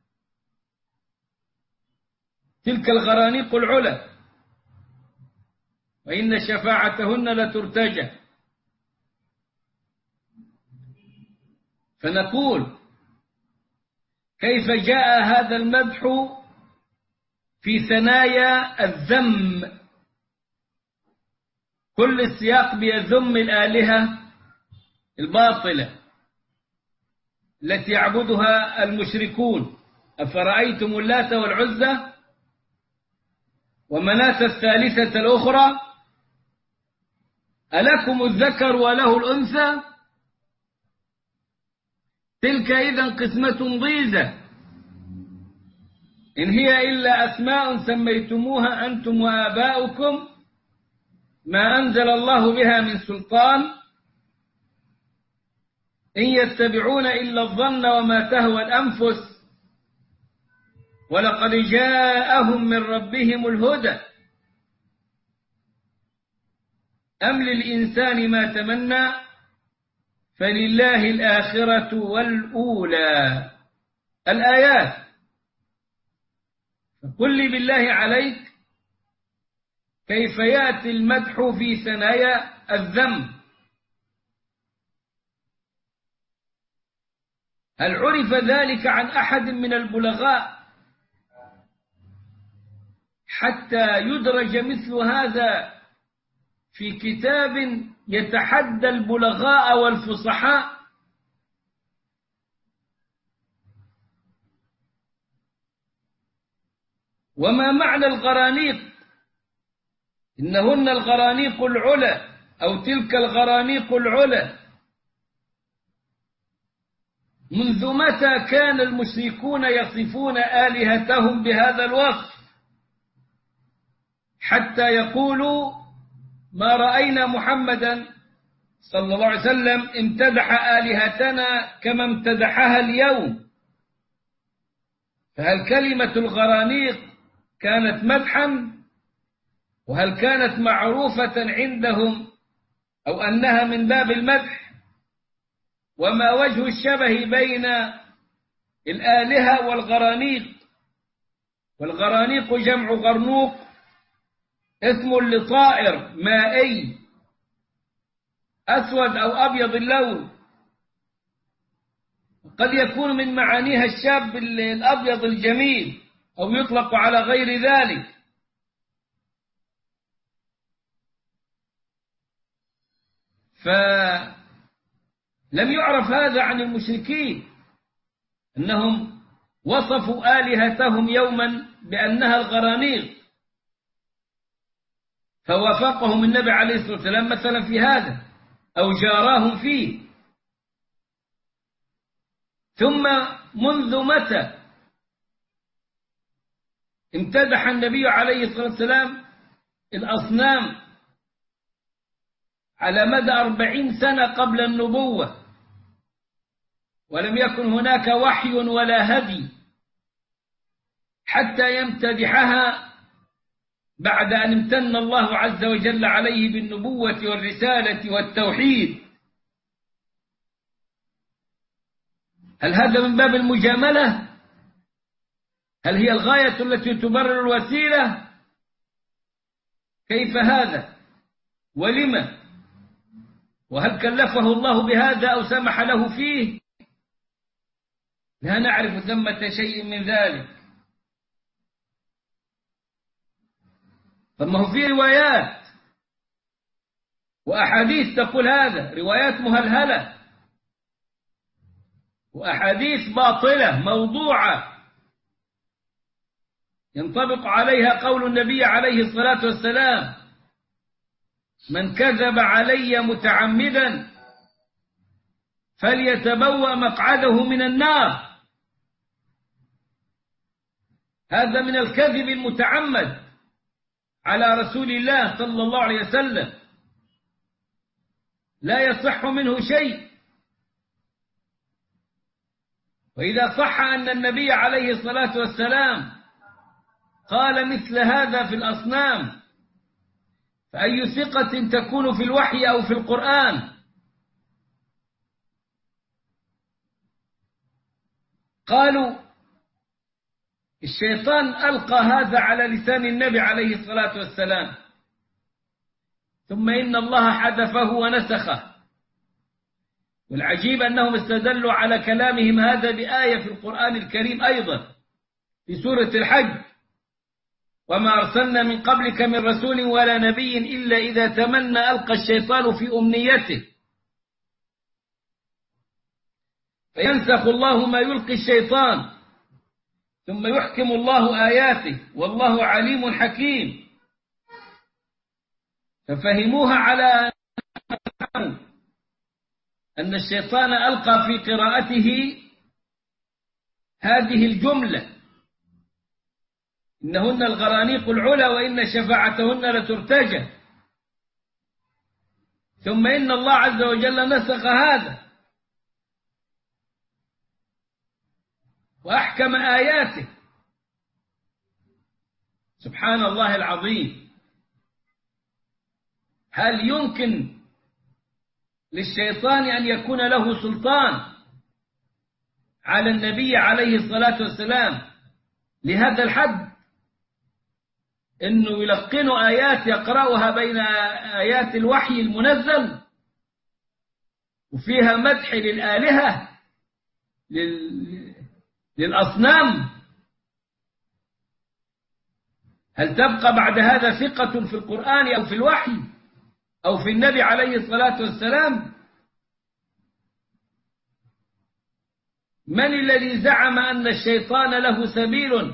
تلك الغرانيق العلا وإن شفاعتهن لترتجى. فنقول كيف جاء هذا المدح في ثنايا الذم؟ كل السياق بيذم الآلهة الباطلة التي يعبدها المشركون. أفرأيتم اللات والعزى ومناة الثالثة الأخرى ألكم الذكر وله الأنثى تلك إذن قسمة ضيزى إن هي إلا أسماء سميتموها أنتم وآباؤكم ما أنزل الله بها من سلطان إن يتبعون إلا الظن وما تهوى الأنفس ولقد جاءهم من ربهم الهدى أم للإنسان ما تمنى فلله الآخرة والأولى. الآيات. فقل لي بالله عليك كيف يأتي المدح في ثنايا الذم؟ هل عرف ذلك عن أحد من البلغاء حتى يدرج مثل هذا في كتاب يتحدى البلغاء والفصحاء؟ وما معنى الغرانيق؟ إنهن الغرانيق العلا أو تلك الغرانيق العلا. منذ متى كان المشركون يصفون آلهتهم بهذا الوصف حتى يقولوا ما رأينا محمدا صلى الله عليه وسلم امتدح آلهتنا كما امتدحها اليوم؟ فهل كلمة الغرانيق كانت مدحا، وهل كانت معروفة عندهم أو أنها من باب المدح؟ وما وجه الشبه بين الآلهة والغرانيق؟ والغرانيق جمع غرنوق، اسم لطائر مائي أسود أو أبيض اللون، قد يكون من معانيها الشاب الأبيض الجميل، أو يطلق على غير ذلك. فلم يعرف هذا عن المشركين، أنهم وصفوا آلهتهم يوما بأنها الغرانيق، فوافقهم النبي عليه الصلاة والسلام مثلا في هذا أو جاراهم فيه. ثم منذ متى امتدح النبي عليه الصلاة والسلام الأصنام على مدى أربعين سنة قبل النبوة، ولم يكن هناك وحي ولا هدي حتى يمتدحها بعد أن امتن الله عز وجل عليه بالنبوة والرسالة والتوحيد؟ هل هذا من باب المجاملة؟ هل هي الغاية التي تبرر الوسيلة؟ كيف هذا؟ ولما؟ وهل كلفه الله بهذا أو سمح له فيه؟ لا نعرف ثمة شيء من ذلك. فما هو في روايات وأحاديث تقول هذا، روايات مهلهلة وأحاديث باطلة موضوعة ينطبق عليها قول النبي عليه الصلاة والسلام: من كذب علي متعمدا فليتبوأ مقعده من النار. هذا من الكذب المتعمد على رسول الله صلى الله عليه وسلم، لا يصح منه شيء. وإذا صح أن النبي عليه الصلاة والسلام قال مثل هذا في الأصنام، فأي ثقة تكون في الوحي أو في القرآن؟ قالوا الشيطان ألقى هذا على لسان النبي عليه الصلاة والسلام، ثم إن الله حذفه ونسخه. والعجيب أنهم استدلوا على كلامهم هذا بآية في القرآن الكريم أيضا في سورة الحج: وما أرسلنا من قبلك من رسول ولا نبي إلا إذا تمنى ألقى الشيطان في أمنيته فينسخ الله ما يلقي الشيطان ثم يحكم الله آياته والله عليم حكيم. ففهموها على أن الشيطان ألقى في قراءته هذه الجملة: إنهن الغرانيق العلا وإن شفاعتهن لترتجى، ثم إن الله عز وجل نسخ هذا وأحكم آياته. سبحان الله العظيم. هل يمكن للشيطان أن يكون له سلطان على النبي عليه الصلاة والسلام لهذا الحد، أنه يلقن آيات يقرأها بين آيات الوحي المنزل وفيها مدح للآلهة للأصنام؟ هل تبقى بعد هذا ثقة في القرآن أو في الوحي أو في النبي عليه الصلاة والسلام؟ من الذي زعم أن الشيطان له سبيل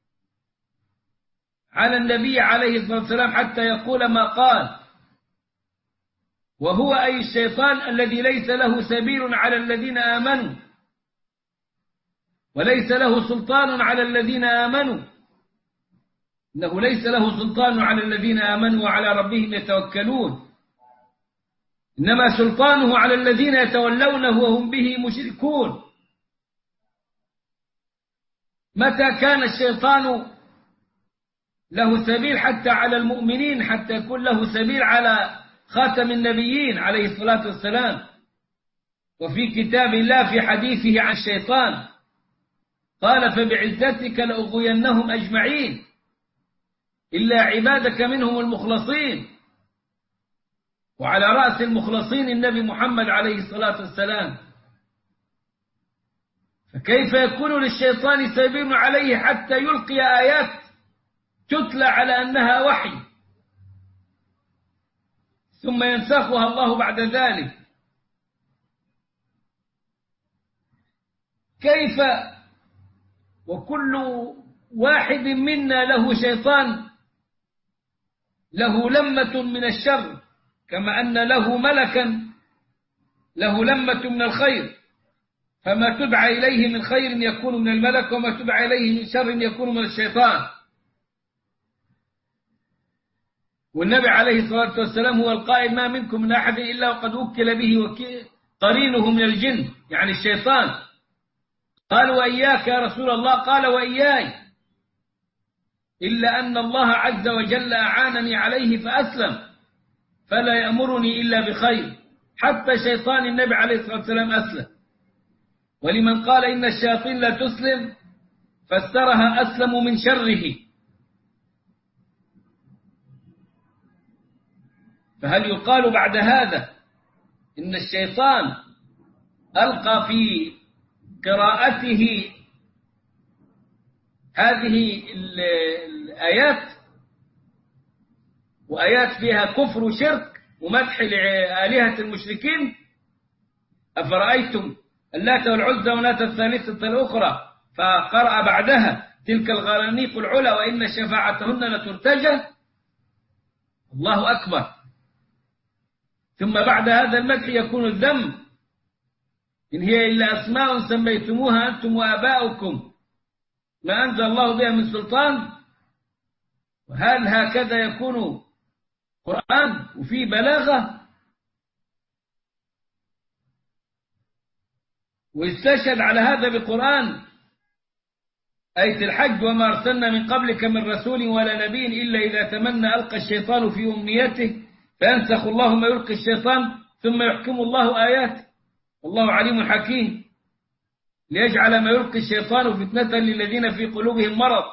على النبي عليه الصلاة والسلام حتى يقول ما قال؟ وهو أي الشيطان الذي ليس له سبيل على الذين آمنوا وليس له سلطان على الذين آمنوا. إنه ليس له سلطان على الذين آمنوا وعلى ربهم يتوكلون، إنما سلطانه على الذين يتولونه وهم به مشركون. متى كان الشيطان له سبيل حتى على المؤمنين، حتى يكون له سبيل على خاتم النبيين عليه الصلاة والسلام. وفي كتاب الله في حديثه عن الشيطان قال فبعزتك لأغوينهم أجمعين إلا عبادك منهم المخلصين، وعلى رأس المخلصين النبي محمد عليه الصلاة والسلام. فكيف يكون للشيطان سبيل عليه حتى يلقي آيات تتلى على أنها وحي ثم ينسخها الله بعد ذلك؟ كيف وكل واحد منا له شيطان له لمة من الشر، كما أن له ملكا له لمة من الخير، فما تدعى إليه من خير يكون من الملك، وما تدعى إليه من شر يكون من الشيطان. والنبي عليه الصلاة والسلام هو القائل ما منكم من أحد إلا وقد وكل به قرينه من الجن، يعني الشيطان. قال وإياك يا رسول الله؟ قال وإياي، إلا أن الله عز وجل أعانني عليه فأسلم، فلا يأمرني إلا بخير. حتى شيطان النبي عليه الصلاة والسلام أسلم. ولمن قال إن الشياطين لا تسلم فاسترها أسلم من شره. فهل يقال بعد هذا إن الشيطان ألقى في قراءته هذه الآيات، وآيات فيها كفر وشرك ومدح لآلهة المشركين؟ أفرأيتم اللات والعزى وناة الثالثة الأخرى، فقرأ بعدها تلك الغرانيق العلا وإن شفاعتهن لترتجى. الله أكبر. ثم بعد هذا المدح يكون الذم: إن هي إلا أسماء سميتموها أنتم وآباؤكم ما أنزل الله بها من سلطان. وهل هكذا يكون قرآن وفي بلاغة؟ واستشهد على هذا بقرآن آية الحج: وما أرسلنا من قبلك من رسول ولا نبي إلا إذا تمنى ألقى الشيطان في أمنيته فينسخ الله ما يلقي الشيطان ثم يحكم الله آياته والله عليم حكيم، ليجعل ما يلقي الشيطان فتنة للذين في قلوبهم مرض.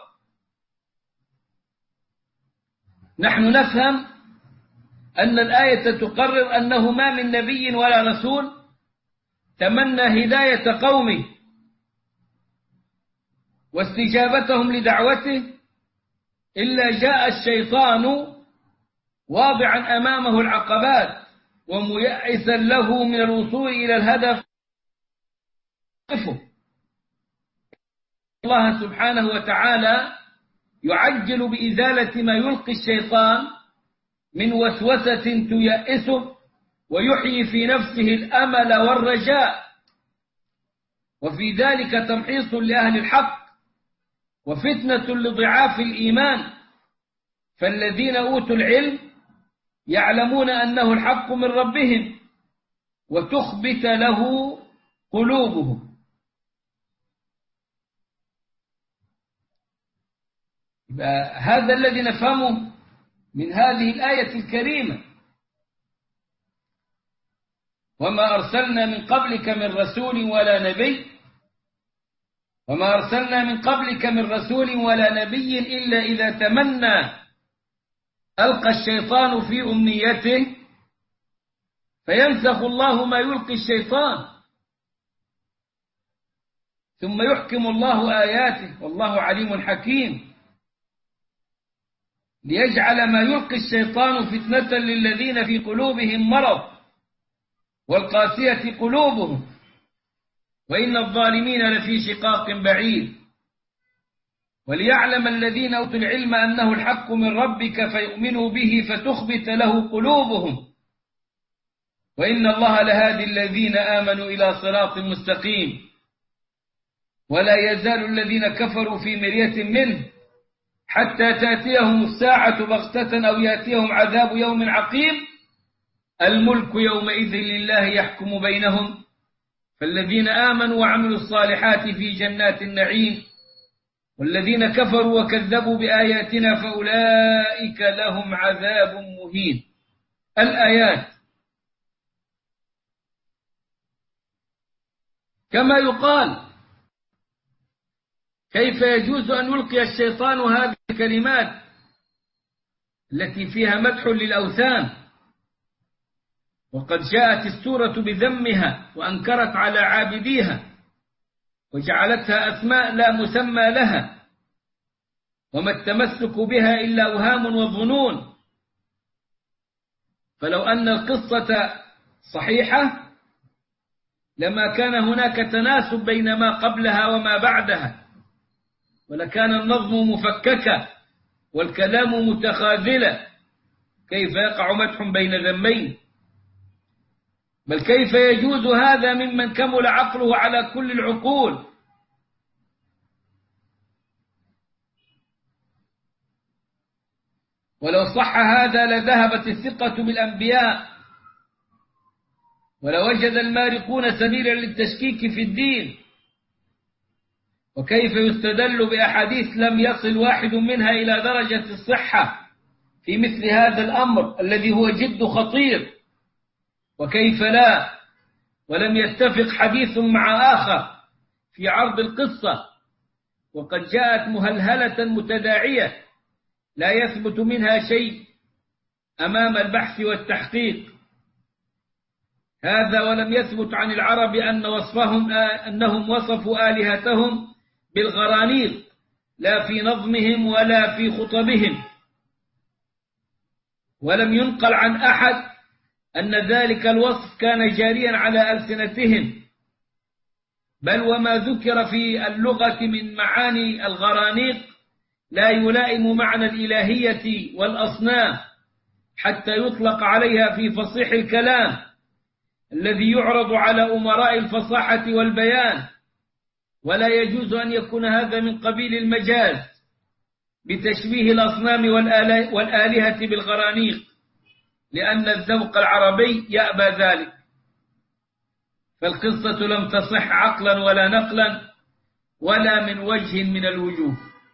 نحن نفهم أن الآية تقرر أنه ما من نبي ولا رسول تمنى هداية قومه واستجابتهم لدعوته إلا جاء الشيطان واضعا أمامه العقبات وميأسا له من الوصول إلى الهدف. الله سبحانه وتعالى يعجل بإزالة ما يلقي الشيطان من وسوسة تيأسه ويحيي في نفسه الأمل والرجاء، وفي ذلك تمحيص لأهل الحق وفتنة لضعاف الإيمان. فالذين أوتوا العلم يعلمون أنه الحق من ربهم وتخبت له قلوبهم. هذا الذي نفهمه من هذه الآية الكريمة: وما أرسلنا من قبلك من رسول ولا نبي وما أرسلنا من قبلك من رسول ولا نبي إلا إذا تمنى ألقى الشيطان في أمنيته فينسخ الله ما يلقي الشيطان ثم يحكم الله آياته والله عليم حكيم، ليجعل ما يلقي الشيطان فتنة للذين في قلوبهم مرض والقاسية قلوبهم وإن الظالمين لفي شقاق بعيد. وليعلم الذين أوتوا العلم أنه الحق من ربك فيؤمنوا به فتخبت له قلوبهم وإن الله لهادي الذين آمنوا إلى صراط مستقيم. ولا يزال الذين كفروا في مرية منه حتى تأتيهم الساعة بغتة أو يأتيهم عذاب يوم عقيم. الملك يومئذ لله يحكم بينهم فالذين آمنوا وعملوا الصالحات في جنات النعيم والذين كفروا وكذبوا بآياتنا فأولئك لهم عذاب مهين. الآيات كما يقال: كيف يجوز أن يلقي الشيطان هذه الكلمات التي فيها مدح للأوثان وقد جاءت السورة بذمها وأنكرت على عابديها وجعلتها أسماء لا مسمى لها، وما التمسك بها إلا أوهام وظنون. فلو أن القصة صحيحة لما كان هناك تناسب بين ما قبلها وما بعدها، ولكان النظم مفككا والكلام متخاذلا. كيف يقع مدح بين ذمين؟ بل كيف يجوز هذا ممن كمل عقله على كل العقول؟ ولو صح هذا لذهبت الثقة بالأنبياء ولوجد المارقون سبيلا للتشكيك في الدين. وكيف يستدل بأحاديث لم يصل واحد منها إلى درجة الصحة في مثل هذا الأمر الذي هو جد خطير؟ وكيف لا ولم يتفق حديث مع آخر في عرض القصة وقد جاءت مهلهلة متداعية لا يثبت منها شيء أمام البحث والتحقيق. هذا ولم يثبت عن العرب أن وصفهم أنهم وصفوا آلهتهم بالغرانيق لا في نظمهم ولا في خطبهم، ولم ينقل عن أحد أن ذلك الوصف كان جاريا على ألسنتهم، بل وما ذكر في اللغة من معاني الغرانيق لا يلائم معنى الإلهية والأصنام حتى يطلق عليها في فصيح الكلام الذي يعرض على أمراء الفصاحة والبيان. ولا يجوز أن يكون هذا من قبيل المجاز بتشبيه الأصنام والآلهة بالغرانيق، لأن الذوق العربي يأبى ذلك. فالقصة لم تصح عقلا ولا نقلا ولا من وجه من الوجوه.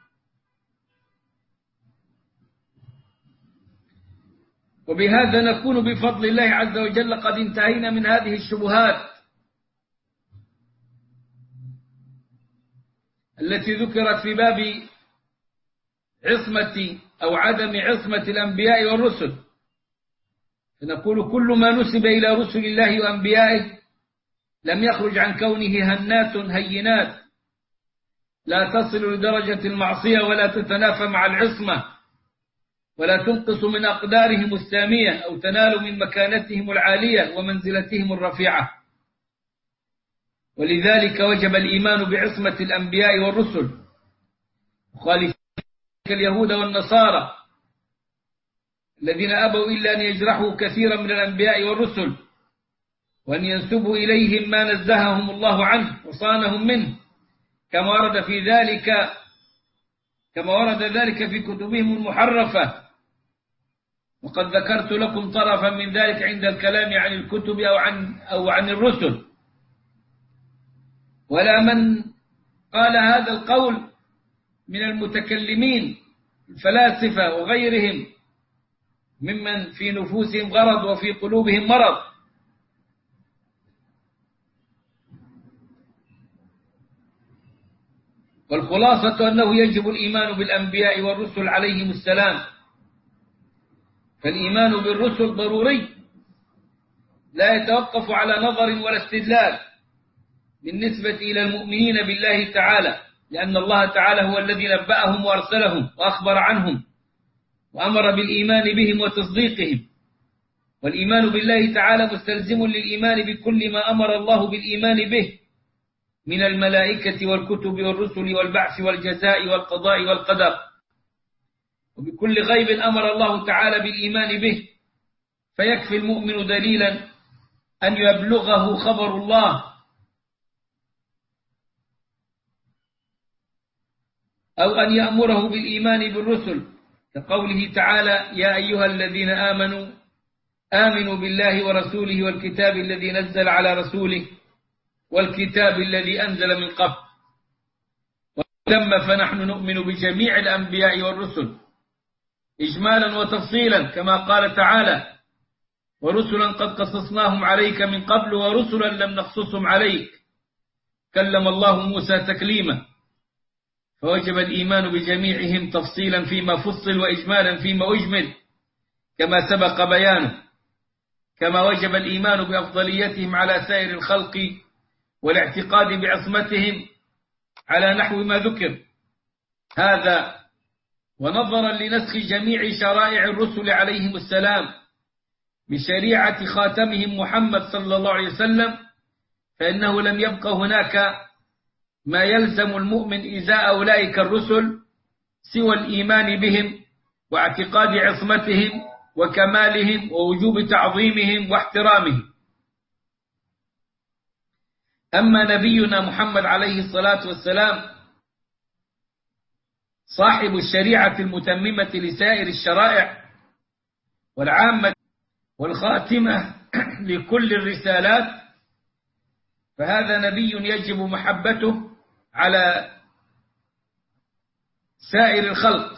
وبهذا نكون بفضل الله عز وجل قد انتهينا من هذه الشبهات التي ذكرت في باب عصمة أو عدم عصمة الأنبياء والرسل. فنقول كل ما نسب إلى رسل الله وأنبيائه لم يخرج عن كونه هنات هينات لا تصل لدرجة المعصية ولا تتنافى مع العصمة ولا تنقص من أقدارهم السامية أو تنال من مكانتهم العالية ومنزلتهم الرفيعة. ولذلك وجب الإيمان بعصمة الأنبياء والرسل مخالفين اليهود والنصارى الذين أبوا إلا أن يجرحوا كثيرا من الأنبياء والرسل وأن ينسبوا إليهم ما نزههم الله عنه وصانهم منه، كما ورد في ذلك كما ورد ذلك في كتبهم المحرفة. وقد ذكرت لكم طرفا من ذلك عند الكلام عن الكتب أو عن أو عن الرسل. ولا من قال هذا القول من المتكلمين الفلاسفة وغيرهم ممن في نفوسهم غرض وفي قلوبهم مرض. والخلاصة أنه يجب الإيمان بالأنبياء والرسل عليهم السلام. فالإيمان بالرسل ضروري لا يتوقف على نظر ولا استدلال بالنسبة إلى المؤمنين بالله تعالى، لأن الله تعالى هو الذي نبأهم وأرسلهم وأخبر عنهم وأمر بالإيمان بهم وتصديقهم. والإيمان بالله تعالى مستلزم للإيمان بكل ما أمر الله بالإيمان به من الملائكة والكتب والرسل والبعث والجزاء والقضاء والقدر، وبكل غيب أمر الله تعالى بالإيمان به. فيكفي المؤمن دليلا أن يبلغه خبر الله أو أن يأمره بالإيمان بالرسل، كقوله تعالى: يا أيها الذين آمنوا آمنوا بالله ورسوله والكتاب الذي نزل على رسوله والكتاب الذي أنزل من قبل. لما فنحن نؤمن بجميع الأنبياء والرسل إجمالا وتفصيلا كما قال تعالى ورسلا قد قصصناهم عليك من قبل ورسلا لم نقصصهم عليك كلم الله موسى تكليما، فوجب الإيمان بجميعهم تفصيلا فيما فصل وإجمالا فيما أجمل كما سبق بيانه، كما وجب الإيمان بأفضليتهم على سائر الخلق والاعتقاد بعصمتهم على نحو ما ذكر هذا. ونظرا لنسخ جميع شرائع الرسل عليهم السلام بشريعة خاتمهم محمد صلى الله عليه وسلم، فإنه لم يبق هناك ما يلزم المؤمن إزاء أولئك الرسل سوى الإيمان بهم واعتقاد عصمتهم وكمالهم ووجوب تعظيمهم واحترامهم. أما نبينا محمد عليه الصلاة والسلام صاحب الشريعة المتممة لسائر الشرائع والعامة والخاتمة لكل الرسالات، فهذا نبي يجب محبته على سائر الخلق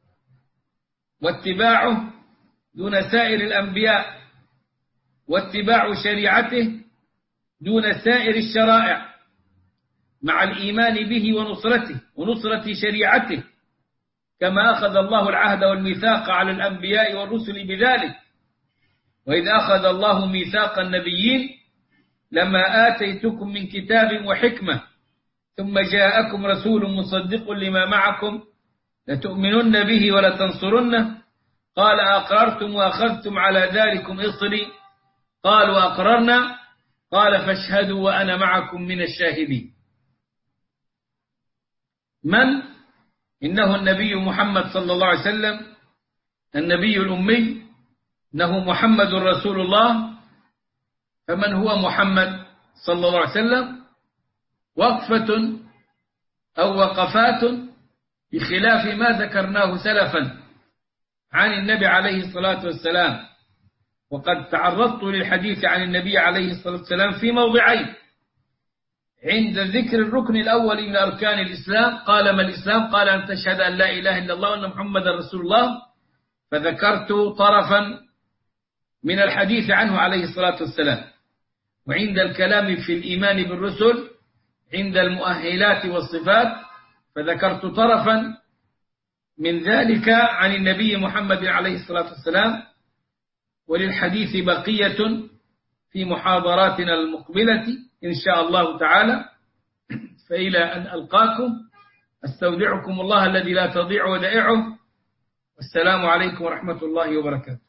واتباعه دون سائر الأنبياء، واتباع شريعته دون سائر الشرائع، مع الإيمان به ونصرته ونصرة شريعته، كما أخذ الله العهد والميثاق على الأنبياء والرسل بذلك. وإذ أخذ الله ميثاق النبيين لما آتيتكم من كتاب وحكمة ثم جاءكم رسول مصدق لما معكم لتؤمنن به ولتنصرنه قال أقررتم وأخذتم على ذلكم إصري قالوا أقررنا قال فاشهدوا وأنا معكم من الشاهدين. من؟ إنه النبي محمد صلى الله عليه وسلم النبي الأمي، إنه محمد رسول الله. فمن هو محمد صلى الله عليه وسلم؟ وقفة أو وقفات بخلاف ما ذكرناه سلفا عن النبي عليه الصلاة والسلام. وقد تعرضت للحديث عن النبي عليه الصلاة والسلام في موضعين: عند ذكر الركن الأول من أركان الإسلام قال ما الإسلام؟ قال أن تشهد أن لا إله إلا الله وأن محمد رسول الله، فذكرت طرفا من الحديث عنه عليه الصلاة والسلام. وعند الكلام في الإيمان بالرسل عند المؤهلات والصفات فذكرت طرفا من ذلك عن النبي محمد عليه الصلاة والسلام. وللحديث بقية في محاضراتنا المقبلة إن شاء الله تعالى، فإلى أن ألقاكم أستودعكم الله الذي لا تضيع ودائعه، والسلام عليكم ورحمة الله وبركاته.